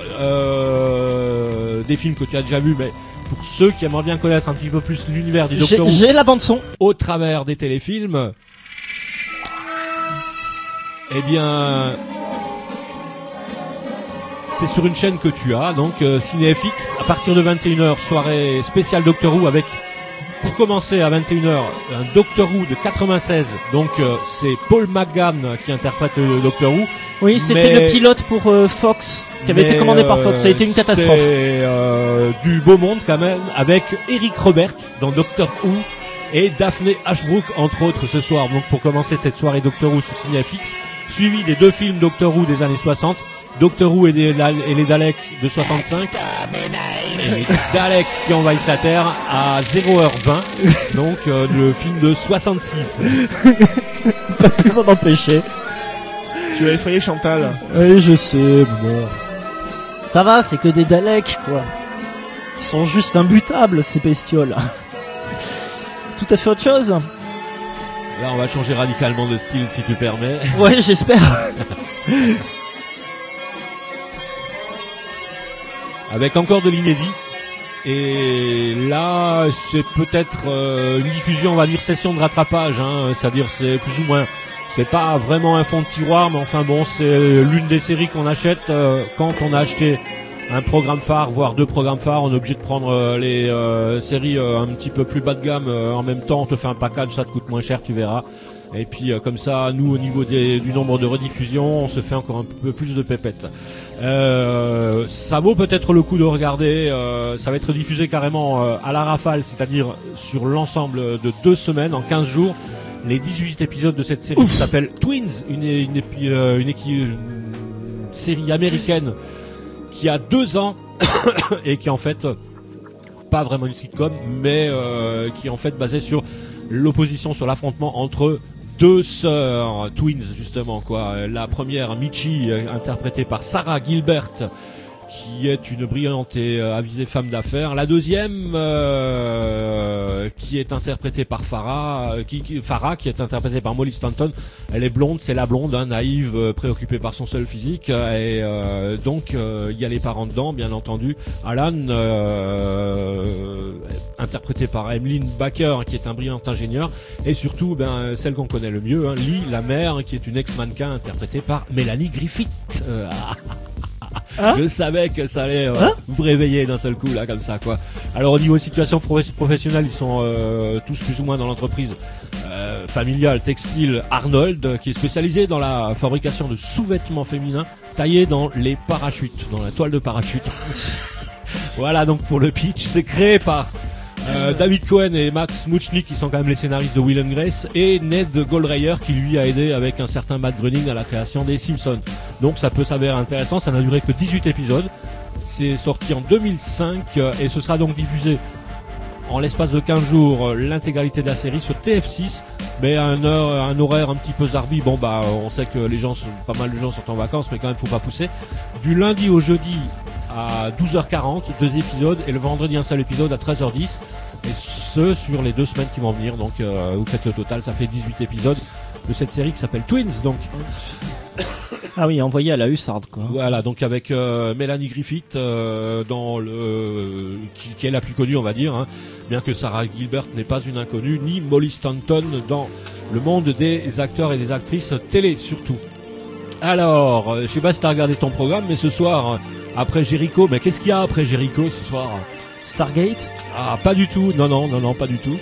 S5: euh, des films que tu as déjà vus, mais pour ceux qui aimeraient bien connaître un petit peu plus l'univers du
S1: J'ai
S5: Doctor Who
S1: j'ai la bande son.
S5: au travers des téléfilms, eh bien c'est sur une chaîne que tu as, donc euh, Cinéfix, à partir de vingt et une heures, soirée spéciale Doctor Who avec, pour commencer à vingt et une heures, un Doctor Who de quatre-vingt-seize, donc euh, c'est Paul McGann qui interprète le Doctor Who.
S1: Oui, c'était
S5: Mais-
S1: le pilote pour euh, Fox, qui avait
S5: Mais,
S1: été commandé par
S5: euh,
S1: Fox. Ça a été une catastrophe.
S5: C'est euh, du beau monde quand même, avec Eric Roberts dans Doctor Who et Daphne Ashbrook entre autres ce soir. Donc pour commencer cette soirée Doctor Who sur Cinéfix, suivi des deux films Doctor Who des années soixante, Doctor Who et, des, et les Daleks de soixante-cinq, et les Daleks qui envahissent la Terre à zéro heure vingt, donc euh, le film de soixante-six.
S1: Pas pu m'en empêcher.
S3: Tu vas effrayer Chantal.
S1: Oui, je sais, mais bon. Ça va, c'est que des Daleks, quoi. Ils sont juste imbutables, ces bestioles. Tout à fait autre chose.
S5: Là on va changer radicalement de style si tu permets.
S1: Ouais, j'espère.
S5: Avec encore de l'inédit. Et là, c'est peut-être euh, une diffusion, on va dire session de rattrapage, hein, c'est-à-dire c'est plus ou moins, c'est pas vraiment un fond de tiroir, mais enfin bon, c'est l'une des séries qu'on achète euh, quand on a acheté un programme phare, voire deux programmes phares. On est obligé de prendre euh, les euh, séries euh, un petit peu plus bas de gamme euh, en même temps. On te fait un package, ça te coûte moins cher, tu verras. Et puis euh, comme ça, nous au niveau des, du nombre de rediffusions, on se fait encore un peu plus de pépettes. Euh, ça vaut peut-être le coup de regarder. Euh, ça va être diffusé carrément euh, à la rafale, c'est-à-dire sur l'ensemble de deux semaines, en quinze jours. Les dix-huit épisodes de cette série qui s'appelle Twins, une, une, une, une, une, une série américaine qui a deux ans et qui en fait pas vraiment une sitcom, mais euh, qui est en fait basée sur l'opposition, sur l'affrontement entre deux sœurs twins justement quoi. La première, Michi, interprétée par Sarah Gilbert, qui est une brillante et euh, avisée femme d'affaires. La deuxième, euh, qui est interprétée par Farah, euh, qui, qui, Farah, qui est interprétée par Molly Stanton. Elle est blonde, c'est la blonde, hein, naïve, euh, préoccupée par son seul physique. Et euh, donc, il euh, y a les parents dedans, bien entendu. Alan, euh, interprété par Emmeline Baker, qui est un brillant ingénieur. Et surtout, ben, celle qu'on connaît le mieux, hein, Lee, la mère, qui est une ex-mannequin, interprétée par Mélanie Griffith. Euh, Hein je savais que ça allait euh, hein vous réveiller d'un seul coup là comme ça quoi. Alors au niveau situation professionnelle, ils sont euh, tous plus ou moins dans l'entreprise euh, familiale textile Arnold, qui est spécialisée dans la fabrication de sous-vêtements féminins taillés dans les parachutes, dans la toile de parachute. Voilà donc pour le pitch. C'est créé par Euh, David Cohen et Max Muchnick, qui sont quand même les scénaristes de Will and Grace, et Ned Goldreyer, qui lui a aidé avec un certain Matt Groening à la création des Simpsons. Donc ça peut s'avérer intéressant. Ça n'a duré que dix-huit épisodes. C'est sorti en deux mille cinq et ce sera donc diffusé en l'espace de quinze jours, l'intégralité de la série sur T F six, mais à un, heure, un horaire un petit peu zarbi. Bon bah on sait que les gens, sont, pas mal de gens sont en vacances, mais quand même faut pas pousser. Du lundi au jeudi à douze heures quarante, deux épisodes, et le vendredi un seul épisode à treize heures dix, et ce sur les deux semaines qui vont venir. Donc euh, vous faites le total, ça fait dix-huit épisodes de cette série qui s'appelle Twins. Donc
S1: ah oui, envoyé à la hussarde quoi.
S5: Voilà, donc avec euh, Mélanie Griffith euh, dans le euh, qui, qui est la plus connue on va dire, hein, bien que Sarah Gilbert n'est pas une inconnue, ni Molly Stanton dans le monde des acteurs et des actrices télé surtout. Alors, euh, je sais pas si t'as regardé ton programme, mais ce soir, après Jericho, mais qu'est-ce qu'il y a après Jericho ce soir?
S1: Stargate?
S5: Ah, pas du tout, non, non, non, non, pas du tout.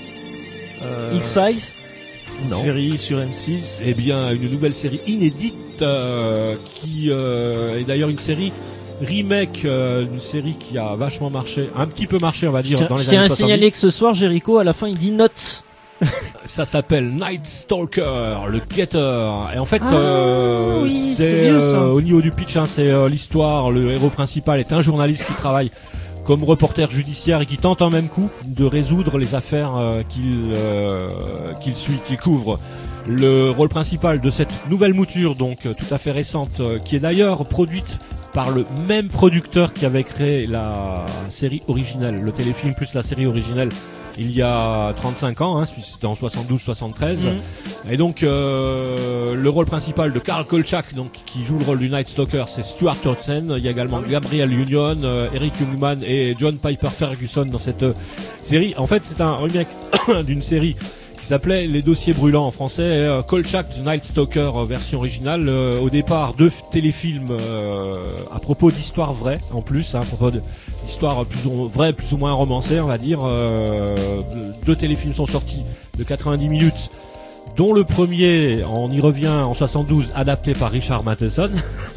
S1: Euh... X-Files?
S3: Une non. série sur M six.
S5: Eh bien, une nouvelle série inédite euh, qui euh, est d'ailleurs une série remake, euh, une série qui a vachement marché, un petit peu marché, on va dire,
S1: tiens,
S5: dans les
S1: je
S5: années
S1: tiens à
S5: soixante-dix.
S1: signaler que ce soir, Jericho, à la fin, il dit notes.
S5: Ça s'appelle Night Stalker, le guetteur. Et en fait,
S1: ah,
S5: euh,
S1: oui,
S5: c'est,
S1: c'est vieux, ça.
S5: Euh, au niveau du pitch, hein, c'est euh, l'histoire. Le héros principal est un journaliste qui travaille comme reporter judiciaire et qui tente en même coup de résoudre les affaires euh, qu'il euh, qu'il suit, qu'il couvre. Le rôle principal de cette nouvelle mouture, donc tout à fait récente, euh, qui est d'ailleurs produite par le même producteur qui avait créé la série originelle, le téléfilm plus la série originelle, il y a trente-cinq ans, hein, c'était en soixante-douze soixante-treize. Mmh. Et donc euh, le rôle principal de Carl Kolchak, donc qui joue le rôle du Night Stalker, c'est Stuart Townsend. Il y a également Gabriel Union, euh, Eric Jungmann et John Piper Ferguson dans cette euh, série. En fait, c'est un remake d'une série qui s'appelait Les Dossiers Brûlants en français, euh, Kolchak The Night Stalker euh, version originale. Euh, au départ, deux téléfilms euh, à propos d'histoires vraies, en plus, hein, à propos de histoire plus ou vraie, plus ou moins romancée, on va dire. Euh, deux téléfilms sont sortis de quatre-vingt-dix minutes, dont le premier, on y revient, en soixante-douze, adapté par Richard Matheson,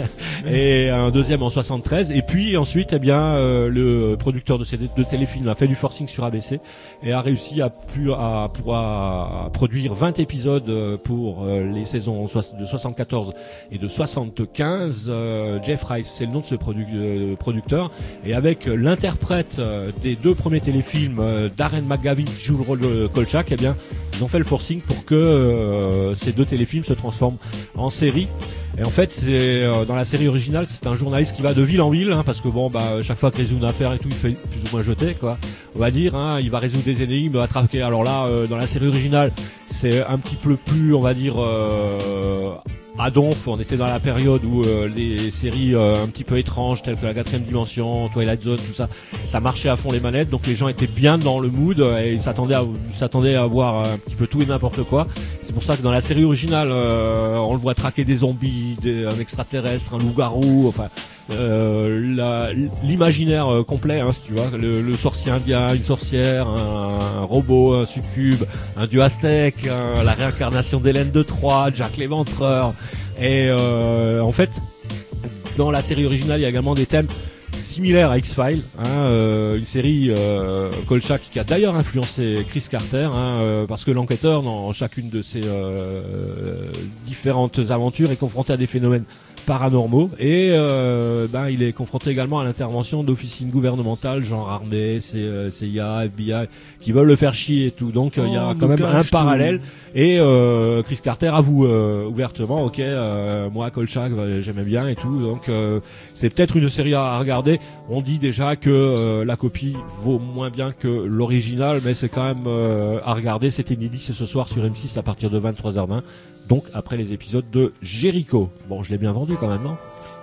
S5: et un deuxième en soixante-treize. Et puis ensuite, eh bien, euh, le producteur de ces deux téléfilms a fait du forcing sur A B C et a réussi à, pu, à, pour, à produire vingt épisodes pour euh, les saisons de soixante-quatorze et de soixante-quinze. Euh, Jeff Rice, c'est le nom de ce produ euh, producteur, et avec l'interprète euh, des deux premiers téléfilms, euh, Darren McGavin, qui joue le rôle de Kolchak, eh bien, ils ont fait le forcing pour que euh, ces deux téléfilms se transforment en série. Et en fait, c'est euh, dans la série originale, c'est un journaliste qui va de ville en ville, hein, parce que bon, bah chaque fois qu'il résout une affaire et tout, il fait plus ou moins jeter, quoi. On va dire, hein, il va résoudre des énigmes, il va traquer. Alors là, euh, dans la série originale, c'est un petit peu plus, on va dire, euh, à donf. On était dans la période où euh, les séries euh, un petit peu étranges, telles que La Quatrième Dimension, Twilight Zone, tout ça, ça marchait à fond les manettes. Donc les gens étaient bien dans le mood et ils s'attendaient à, ils s'attendaient à voir un petit peu tout et n'importe quoi. C'est pour ça que dans la série originale, euh, on le voit traquer des zombies, des, un extraterrestre, un loup-garou, enfin euh, la, l'imaginaire euh, complet, hein, si tu vois, le, le sorcier indien, une sorcière, un, un robot, un succube, un dieu aztèque, un, la réincarnation d'Hélène de Troie, Jack l'Éventreur, et euh, en fait, dans la série originale, il y a également des thèmes similaire à X-Files, hein, euh, une série euh, Kolchak qui a d'ailleurs influencé Chris Carter, hein, euh, parce que l'enquêteur dans chacune de ses euh, différentes aventures est confronté à des phénomènes paranormaux et euh, ben il est confronté également à l'intervention d'officines gouvernementales genre armée, C I A, F B I qui veulent le faire chier et tout. Donc il oh, y a quand même un parallèle et euh, Chris Carter avoue euh, ouvertement OK euh, moi Kolchak j'aimais bien et tout. Donc euh, c'est peut-être une série à regarder. On dit déjà que euh, la copie vaut moins bien que l'original, mais c'est quand même euh, à regarder. C'était inédit, c'est ce soir sur M six à partir de vingt-trois heures vingt. Donc après les épisodes de Jericho. Bon, je l'ai bien vendu quand même, non?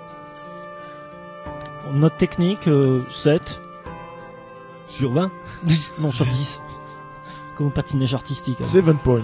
S1: Note technique, euh, sept.
S5: Sur vingt?
S1: Non, sur dix. Comme au patinage artistique.
S3: sept points.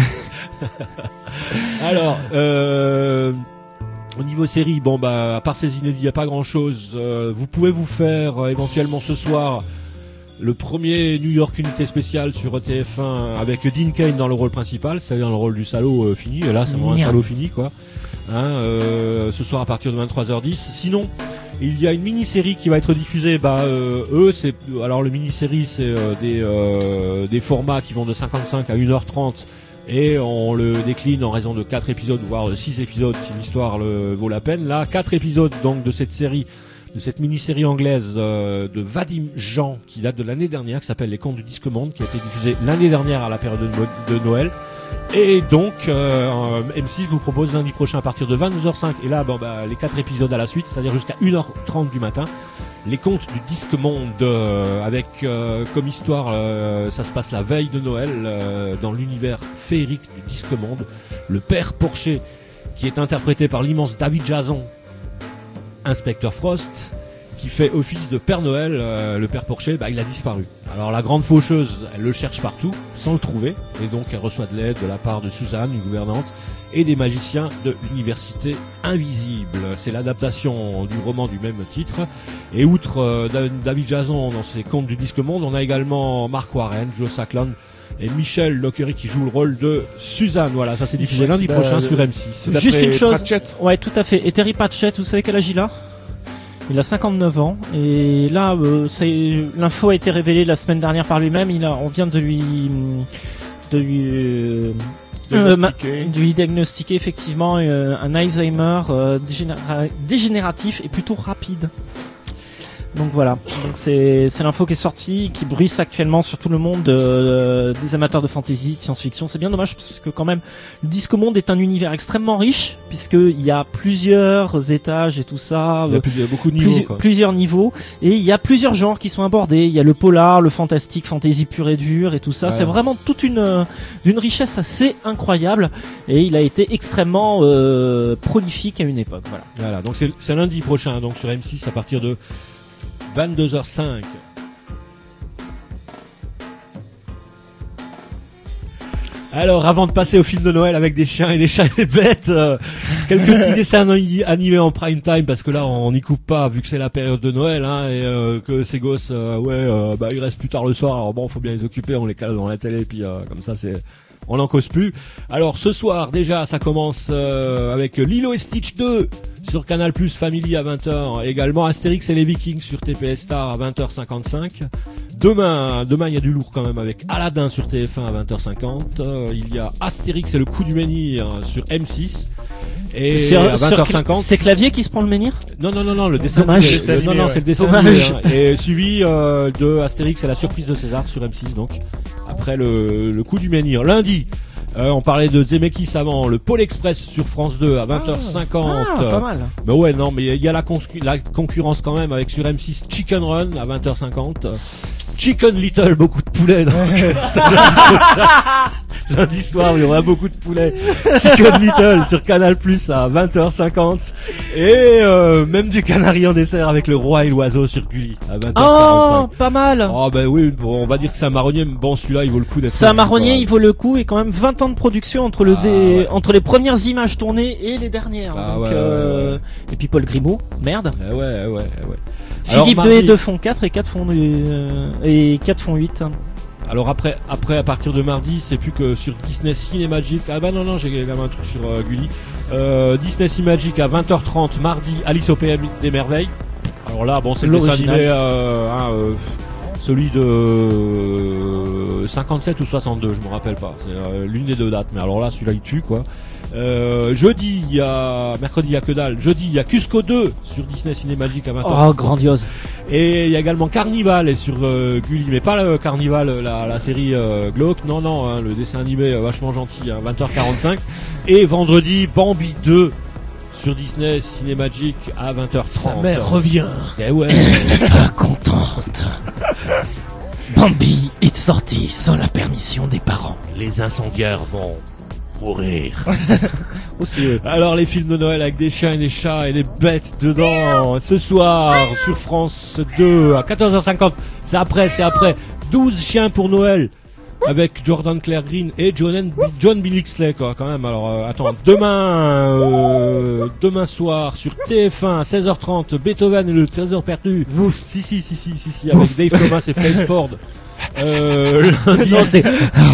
S5: Alors, euh... au niveau série, bon bah à part ces inédits, il n'y a pas grand chose. Euh, vous pouvez vous faire euh, éventuellement ce soir le premier New York Unité Spéciale sur T F un avec Dean Cain dans le rôle principal, c'est-à-dire le rôle du salaud euh, fini. Et là, c'est vraiment un salaud fini, quoi. Hein, euh, ce soir à partir de vingt-trois heures dix. Sinon, il y a une mini-série qui va être diffusée. Bah euh, eux, c'est alors le mini-série, c'est euh, des euh, des formats qui vont de cinquante-cinq à une heure trente. Et on le décline en raison de quatre épisodes, voire six épisodes si l'histoire le vaut la peine. Là, quatre épisodes donc de cette série, de cette mini-série anglaise euh, de Vadim Jean qui date de l'année dernière, qui s'appelle Les Contes du Disque Monde, qui a été diffusée l'année dernière à la période de, de Noël. Et donc euh, M six vous propose lundi prochain à partir de vingt-deux heures cinq. Et là, bon, bah, les quatre épisodes à la suite, c'est-à-dire jusqu'à une heure trente du matin. Les Contes du Disque Monde euh, avec euh, comme histoire, euh, ça se passe la veille de Noël euh, dans l'univers féerique du Disque Monde. Le père Porcher, qui est interprété par l'immense David Jason, Inspecteur Frost, qui fait office de Père Noël. Euh, le père Porcher, bah, il a disparu. Alors la grande faucheuse, elle le cherche partout sans le trouver, et donc elle reçoit de l'aide de la part de Suzanne, une gouvernante, et des magiciens de l'université invisible. C'est l'adaptation du roman du même titre. Et outre euh, David Jason dans ses Contes du Disque Monde, on a également Mark Warren, Joe Sacklon et Michel Lockery qui joue le rôle de Suzanne. Voilà, ça c'est diffusé lundi prochain sur M six.
S1: Juste une chose. Pratchett. Ouais, tout à fait. Et Terry Pratchett, vous savez quel âge il a? Il a cinquante-neuf ans. Et là, euh, c'est, l'info a été révélée la semaine dernière par lui-même. Il a, on vient de lui, de lui, euh,
S3: diagnostiquer.
S1: Euh, de lui diagnostiquer effectivement euh, un Alzheimer euh, dégénéra- dégénératif et plutôt rapide. Donc voilà, donc c'est c'est l'info qui est sortie, qui bruisse actuellement sur tout le monde euh, des amateurs de fantasy, de science-fiction. C'est bien dommage parce que quand même, le Disque Monde est un univers extrêmement riche puisque il y a plusieurs étages et tout ça.
S5: Il y a, plus, il y a beaucoup de niveaux.
S1: Plus,
S5: quoi.
S1: Plusieurs niveaux et il y a plusieurs genres qui sont abordés. Il y a le polar, le fantastique, fantasy pur et dur et tout ça. Ouais. C'est vraiment toute une d'une richesse assez incroyable et il a été extrêmement euh, prolifique à une époque. Voilà.
S5: Voilà. Donc c'est c'est lundi prochain donc sur M six à partir de vingt-deux heures cinq. Alors, avant de passer au film de Noël avec des chiens et des chats et des bêtes, euh, quelques petits dessins animés en prime time parce que là, on n'y coupe pas vu que c'est la période de Noël hein, et euh, que ces gosses, euh, ouais, euh, bah ils restent plus tard le soir. Alors bon, faut bien les occuper, on les cale dans la télé et puis euh, comme ça, c'est on n'en cause plus. Alors ce soir déjà ça commence euh, avec Lilo et Stitch deux sur Canal Plus Family à vingt heures. Également Astérix et les Vikings sur T P S Star à vingt heures cinquante-cinq. Demain, demain il y a du lourd quand même avec Aladdin sur T F un à vingt heures cinquante. Euh, il y a Astérix et le coup du menhir sur M six. Et
S1: c'est
S5: à vingt heures cinquante.
S1: C'est Clavier qui se prend le menhir?
S5: Non, non, non, non, le dessin
S1: Dommage.
S5: animé. Non, non, ouais. C'est le dessin animé. Hein. Et suivi euh, de Astérix et la surprise de César sur M six, donc après le, le coup du menhir. Lundi, euh, on parlait de Zemeckis avant, le Pôle Express sur France deux à vingt heures cinquante.
S1: Ah, pas mal.
S5: Mais ouais, non, mais il y a la, con- la concurrence quand même avec sur M six Chicken Run à vingt heures cinquante. Chicken Little, beaucoup de poulet. Donc, lundi soir, il y aura beaucoup de poulet. Chicken Little sur Canal Plus à vingt heures cinquante. Et euh, même du canari en dessert avec le roi et l'oiseau sur Gulli à vingt heures quarante-cinq.
S1: Oh, pas mal.
S5: Oh ben oui, bon, on va dire que c'est un marronnier, mais bon celui-là il vaut le coup d'être.
S1: C'est un
S5: vu,
S1: marronnier,
S5: quoi.
S1: il vaut le coup et quand même vingt ans de production entre le
S5: Ah,
S1: dé...
S5: ouais.
S1: entre les premières images tournées et les dernières.
S5: Ah,
S1: Donc,
S5: ouais,
S1: euh...
S5: ouais, ouais.
S1: Et puis Paul Grimaud, merde.
S5: Eh ouais, ouais, ouais. Alors,
S1: Philippe
S5: mardi-
S1: deux et deux font quatre et quatre font euh... et quatre font huit.
S5: Alors après, après à partir de mardi, c'est plus que sur Disney Cinemagic. Ah bah non non, j'ai également un truc sur euh, Gulli. Euh, Disney Cinemagic à vingt heures trente mardi, Alice au Pays des Merveilles. Alors là, bon, c'est le dessin
S1: L'original.
S5: animé, euh, hein, euh, celui de euh, cinquante-sept ou soixante-deux, je me rappelle pas. C'est euh, l'une des deux dates. Mais alors là, celui-là il tue quoi. Euh, jeudi, il y a mercredi, il y a que dalle. Jeudi, il y a Cusco deux sur Disney Cinemagic à vingt heures.
S1: Oh, grandiose.
S5: Et il y a également Carnival et sur euh, Gulli, mais pas le Carnival, la, la série euh, glauque, non non, hein, le dessin animé euh, vachement gentil, hein, vingt heures quarante-cinq. Et vendredi, Bambi deux sur Disney Cinemagic à vingt heures trente.
S6: Sa mère revient.
S5: Eh ouais.
S1: Pas contente. Bambi est sorti sans la permission des parents.
S6: Les incendiaires vont mourir.
S1: Aussi, euh,
S5: Alors les films de Noël avec des chiens et des chats et des bêtes dedans. Ce soir sur France deux à quatorze heures cinquante. C'est après, c'est après. douze chiens pour Noël. Avec Jordan Claire Green et John, John Billingsley quoi quand même. Alors euh, attends, demain euh, demain soir sur T F un à seize heures trente, Beethoven et le trésor perdu. Si si si si si si avec Dave Thomas et Flace Ford. Euh, lundi,
S1: non, c'est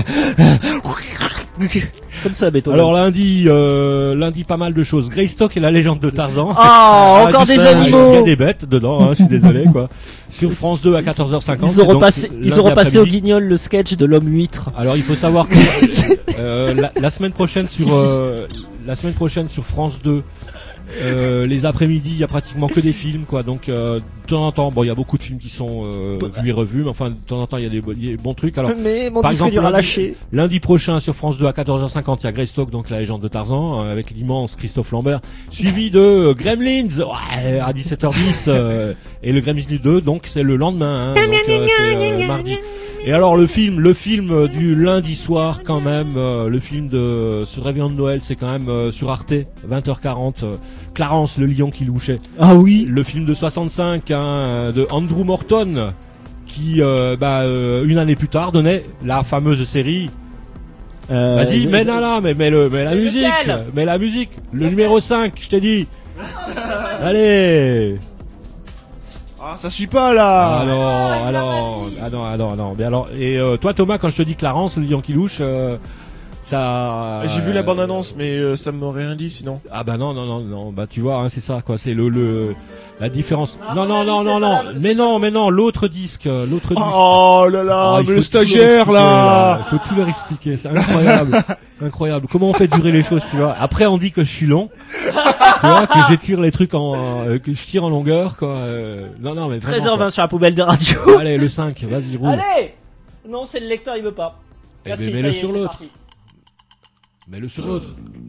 S1: comme ça, Beethoven.
S5: alors lundi euh, lundi pas mal de choses. Greystock et la légende de Tarzan.
S1: Oh,
S5: Ah,
S1: encore
S5: du
S1: des
S5: singe.
S1: animaux.
S5: Il y a des bêtes dedans, hein, je suis désolé quoi. Sur France deux à quatorze heures cinquante.
S1: Ils
S5: c'est
S1: auront
S5: donc
S1: passé,
S5: lundi
S1: ils auront passé au
S5: après-midi.
S1: guignol le sketch de l'homme huître.
S5: Alors il faut savoir que euh, la, la semaine prochaine sur euh, la semaine prochaine sur France deux, euh, les après-midi il y a pratiquement que des films quoi. Donc euh, de temps en temps, bon il y a beaucoup de films qui sont euh, vus et revus, mais enfin de temps en temps il y a des, il y a des bons trucs. Alors
S1: Mais mon
S5: par
S1: disque
S5: exemple,
S1: dur a
S5: lundi-
S1: lâché.
S5: lundi prochain sur France deux à quatorze heures cinquante, il y a Greystock, donc la légende de Tarzan, euh, avec l'immense Christophe Lambert, suivi de euh, Gremlins ouais, à dix-sept heures dix, euh, et le Gremlins deux, donc c'est le lendemain, hein, donc euh, c'est euh, mardi. Et alors le film, le film du lundi soir quand même, euh, le film de ce réveillon de Noël, c'est quand même euh, sur Arte, vingt heures quarante, euh, Clarence le lion qui louchait.
S1: Ah oui.
S5: Le film de soixante-cinq hein, de Andrew Morton qui euh, bah, euh, une année plus tard donnait la fameuse série.
S1: Euh,
S5: Vas-y,
S1: le-
S5: mets là là, mais mets le mets la
S1: Mais
S5: musique,
S1: lequel
S5: mets la musique, le numéro cinq, je t'ai dit. Allez.
S3: Ah, ça suit pas là.
S5: Ah non, ah non, ah non, ah non, ah non. Mais alors, et euh, toi Thomas, quand je te dis Clarence, le lion qui louche, euh, ça.
S3: J'ai vu la bande annonce, mais euh, ça m'aurait rien dit sinon.
S5: Ah bah non, non, non, non, bah tu vois, hein, c'est ça quoi, c'est le le la différence. Non, non, non, non, non, mais non, mais non, l'autre disque, euh, l'autre disque.
S3: Oh là là,
S5: Ah, il
S3: mais
S5: faut
S3: le
S5: tout leur
S3: stagiaire
S5: expliquer,
S3: là.
S5: Il faut tout leur expliquer, c'est incroyable. Incroyable. Comment on fait durer les choses, tu vois. Après on dit que je suis long. Tu vois, que j'étire les trucs en euh, que je tire en longueur quoi. Euh, non non mais vraiment,
S1: treize heures vingt
S5: quoi.
S1: sur la poubelle de radio.
S5: Allez, le cinq, vas-y roule.
S1: Allez. Non, c'est le lecteur, il veut pas.
S5: Eh
S1: Ah,
S5: ben,
S1: si,
S5: mets-le
S1: ça y est,
S5: sur
S1: c'est
S5: l'autre.
S1: parti.
S5: Mets-le sur l'autre.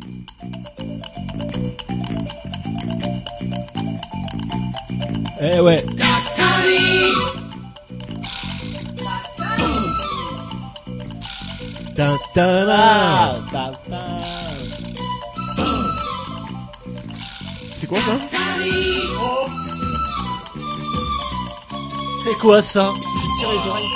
S5: Eh ouais. Ta ta la.
S1: Ah, ta, ta.
S3: C'est quoi ça?
S1: C'est quoi ça? Je tire les oreilles.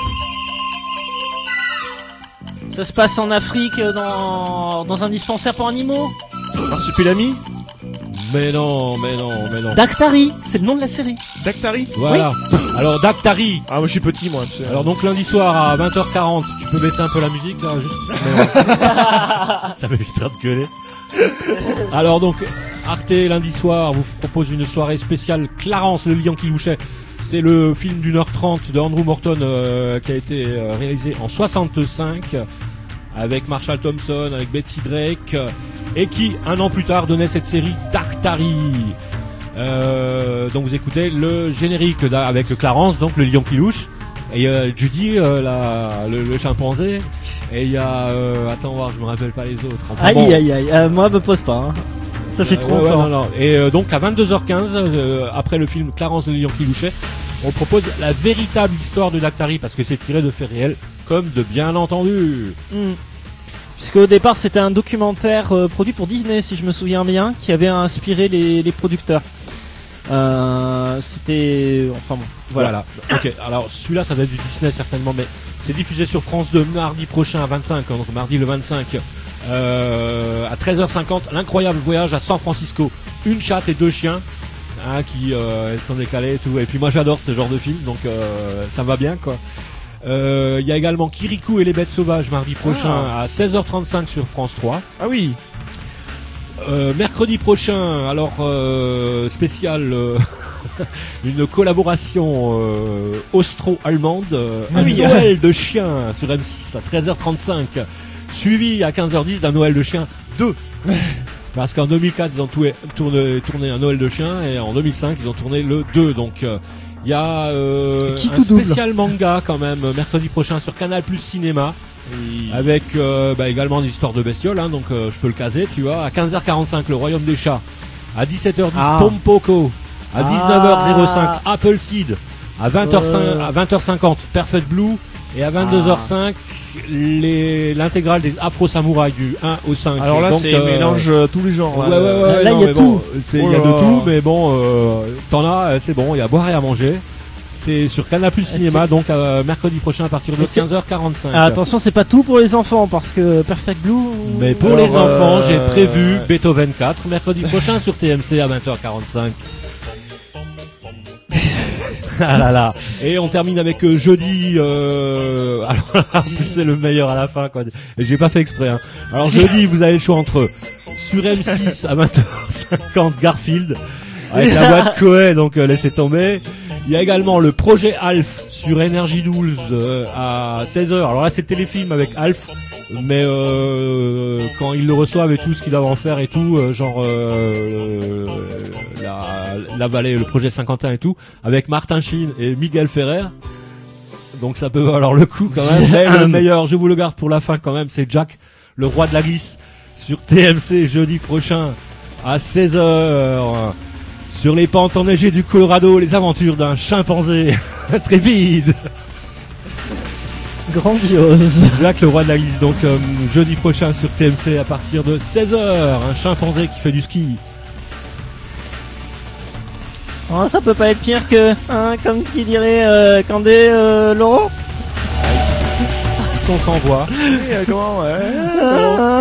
S1: Ça se passe en Afrique, dans, dans un dispensaire pour animaux.
S3: Marsupilami?
S5: Mais non, mais non, mais non.
S1: Dactari, c'est le nom de la série.
S3: Dactari?
S5: Voilà. Alors Dactari.
S3: Ah, moi je suis petit moi. tu sais.
S5: Alors donc lundi soir à vingt heures quarante, tu peux baisser un peu la musique là, juste. Ça m'évitera de gueuler. Alors donc Arte lundi soir vous propose une soirée spéciale Clarence le lion qui louchait. C'est le film d'une heure trente de Andrew Morton euh, qui a été euh, réalisé en soixante-cinq avec Marshall Thompson, avec Betsy Drake euh, et qui un an plus tard donnait cette série Dactari. Euh, donc vous écoutez le générique d'a- avec Clarence, donc le lion qui louche, et euh, Judy, euh, la, le, le chimpanzé, et il y a euh, attends voir, je me rappelle pas les autres. Enfin,
S1: Aïe
S5: bon.
S1: aïe aïe, euh, moi me pose pas. Hein. Ça fait
S5: Euh,
S1: trop
S5: ouais, ouais,
S1: longtemps.
S5: non, non. Et euh, donc à vingt-deux heures quinze, euh, après le film Clarence le lion qui louchait, on propose la véritable histoire de Dactari parce que c'est tiré de faits réels, comme de bien entendu.
S1: Hmm. Puisque au départ c'était un documentaire euh, produit pour Disney, si je me souviens bien, qui avait inspiré les, les producteurs. Euh, c'était, enfin bon, voilà.
S5: voilà. Ok. Alors celui-là, ça doit être du Disney certainement, mais c'est diffusé sur France deux mardi prochain à vingt-cinq, hein, donc mardi le vingt-cinq euh, à treize heures cinquante. L'incroyable voyage à San Francisco. Une chatte et deux chiens. Hein, qui euh, elles sont décalées et tout. Et puis moi j'adore ce genre de film, donc euh, ça va bien quoi. Il euh, y a également Kirikou et les bêtes sauvages mardi prochain ah. à seize heures trente-cinq sur France trois.
S3: Ah oui.
S5: Euh, mercredi prochain, alors euh, spécial, euh, une collaboration euh, austro-allemande, euh,
S3: ah
S5: un
S3: oui.
S5: Noël de chien sur M six à treize heures trente-cinq, suivi à quinze heures dix d'un Noël de chien deux. Parce qu'en deux mille quatre ils ont tourné, tourné, tourné un Noël de chien et en deux mille cinq ils ont tourné le deux. Donc il euh, y a euh, un spécial manga quand même mercredi prochain sur Canal Plus Cinéma. Oui. Avec euh, bah, également des histoires de bestioles, hein, donc euh, je peux le caser, tu vois. À quinze heures quarante-cinq, le Royaume des Chats. À dix-sept heures dix, ah. Pompoko. À dix-neuf heures zéro cinq, ah. Appleseed. À vingt heures cinq, euh... à vingt heures cinquante, Perfect Blue. Et à vingt-deux heures cinq, ah. les, l'intégrale des Afro Samouraï du un au cinq.
S3: Alors là, donc, c'est euh... mélange euh, tous les genres.
S5: Ouais, ouais, ouais. ouais
S1: là, il y a tout.
S5: Bon, il oh y a de tout, mais bon, euh, t'en as, c'est bon, il y a à boire et à manger. C'est sur Canal Plus Cinéma, c'est... donc euh, mercredi prochain à partir de quinze heures quarante-cinq.
S1: Ah, attention, c'est pas tout pour les enfants parce que Perfect Blue.
S5: Mais pour Alors, les euh... enfants, j'ai prévu Beethoven quatre mercredi prochain sur T M C à vingt heures quarante-cinq. Ah là là. Et on termine avec euh, jeudi. Euh... Alors là, c'est le meilleur à la fin, quoi. Et j'ai pas fait exprès. Hein. Alors jeudi, vous avez le choix entre sur M six à vingt heures cinquante Garfield avec la voix de Coé, donc euh, laissez tomber. Il y a également le projet Alf sur Energy douze euh, à seize heures. Alors là, c'est le téléfilm avec Alf, mais euh, quand ils le reçoivent et tout, ce qu'ils doivent en faire et tout, euh, genre euh, la, la vallée, le projet cinquante et un et tout, avec Martin Sheen et Miguel Ferrer. Donc ça peut valoir le coup quand même. Mais le meilleur, je vous le garde pour la fin quand même, c'est Jack, le roi de la glisse, sur T M C jeudi prochain à seize heures. Sur les pentes enneigées du Colorado, les aventures d'un chimpanzé intrépide.
S1: Grandiose.
S5: Jack, le roi de la glisse, donc euh, jeudi prochain sur T M C à partir de seize heures. Un chimpanzé qui fait du ski.
S1: Oh, ça peut pas être pire que, hein, comme qui dirait euh, Candé euh, Laurent.
S5: Ils sont sans voix.
S3: Oui, euh, comment ouais.
S1: Ah.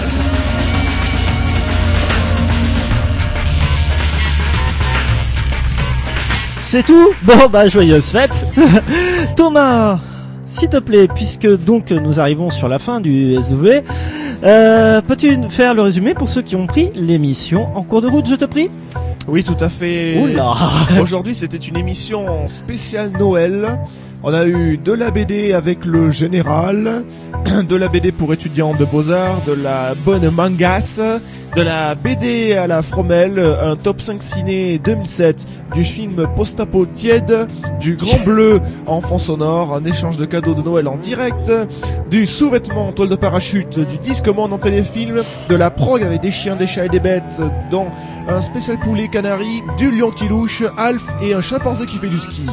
S1: C'est tout. Bon bah joyeuse fête. Thomas, s'il te plaît, puisque donc nous arrivons sur la fin du S W, euh, peux-tu faire le résumé pour ceux qui ont pris l'émission en cours de route, je te prie?
S3: Oui, tout à fait.
S1: Oula.
S3: Aujourd'hui, c'était une émission spéciale Noël. On a eu de la B D avec le général, de la B D pour étudiants de beaux-arts, de la bonne mangas, de la B D à la Fromelle, un top cinq ciné deux mille sept, du film post-apo tiède, du Grand Bleu en fond sonore, un échange de cadeaux de Noël en direct, du sous-vêtement en toile de parachute, du disque monde en téléfilm, de la prog avec des chiens, des chats et des bêtes, dont un spécial poulet canari, du lion qui louche, Alf et un chimpanzé qui fait du ski.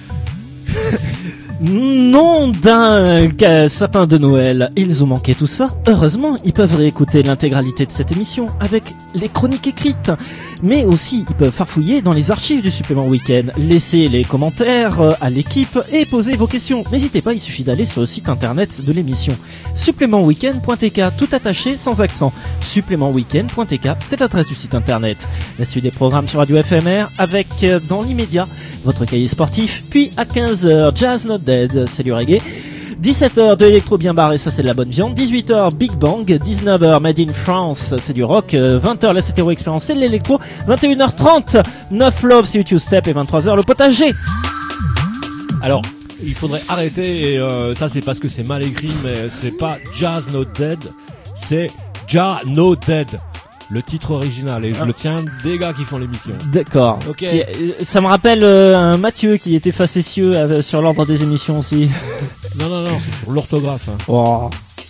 S1: Nom d'un euh, sapin de Noël. Ils ont manqué tout ça. Heureusement, ils peuvent réécouter l'intégralité de cette émission avec les chroniques écrites. Mais aussi, ils peuvent farfouiller dans les archives du supplément week-end. Laissez les commentaires euh, à l'équipe et posez vos questions. N'hésitez pas, il suffit d'aller sur le site internet de l'émission. supplément week-end point t k, tout attaché, sans accent. supplément week-end point t k, c'est l'adresse du site internet. La suite des programmes sur Radio F M R avec, euh, dans l'immédiat, votre cahier sportif. Puis à quinze heures, Jazz Not Dead, c'est du reggae. dix-sept heures de électro bien barré, ça c'est de la bonne viande. dix-huit heures Big Bang, dix-neuf heures Made in France, c'est du rock. vingt heures la Cétéro Expérience, c'est de l'électro. vingt et une heures trente, neuf Love, c'est YouTube Step. Et vingt-trois heures le potager.
S5: Alors, il faudrait arrêter, et euh, ça c'est parce que c'est mal écrit, mais c'est pas Jazz Not Dead, c'est Ja No Dead. Le titre original, et je ah. le tiens des gars qui font l'émission.
S1: D'accord.
S5: Ok.
S1: Qui, ça me rappelle euh, un Mathieu qui était facétieux euh, sur l'ordre des émissions aussi.
S5: Non, non, non, c'est sur l'orthographe. Hein.
S1: Oh.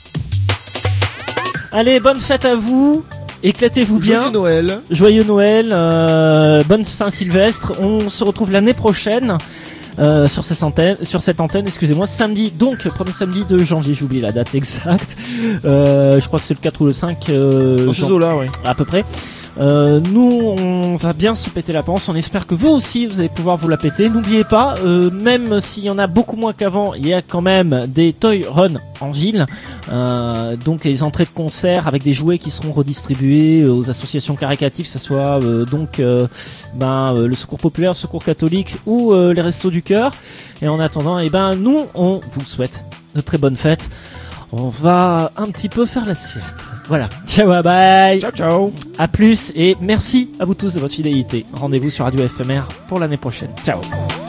S1: Allez, bonne fête à vous. Éclatez-vous bien.
S3: Joyeux Noël.
S1: Joyeux Noël. Euh, bonne Saint-Sylvestre. On se retrouve l'année prochaine. euh, sur cette antenne, sur cette antenne, excusez-moi, samedi, donc premier samedi de janvier, j'ai oublié la date exacte. Euh, je crois que c'est le quatre ou le cinq. Euh,
S3: Dans ces eaux-là, oui.
S1: À peu près. Euh, nous, on va bien se péter la panse. On espère que vous aussi, vous allez pouvoir vous la péter. N'oubliez pas, euh, même s'il y en a beaucoup moins qu'avant, il y a quand même des Toy Run en ville. Euh, donc les entrées de concert avec des jouets qui seront redistribués aux associations caritatives, que ce soit euh, donc euh, ben, euh, le Secours Populaire, le Secours Catholique ou euh, les Restos du Cœur. Et en attendant, eh ben, nous, on vous souhaite de très bonnes fêtes. On va un petit peu faire la sieste. Voilà. Ciao, bye bye.
S3: Ciao, ciao.
S1: À plus et merci à vous tous de votre fidélité. Rendez-vous sur Radio F M R pour l'année prochaine. Ciao.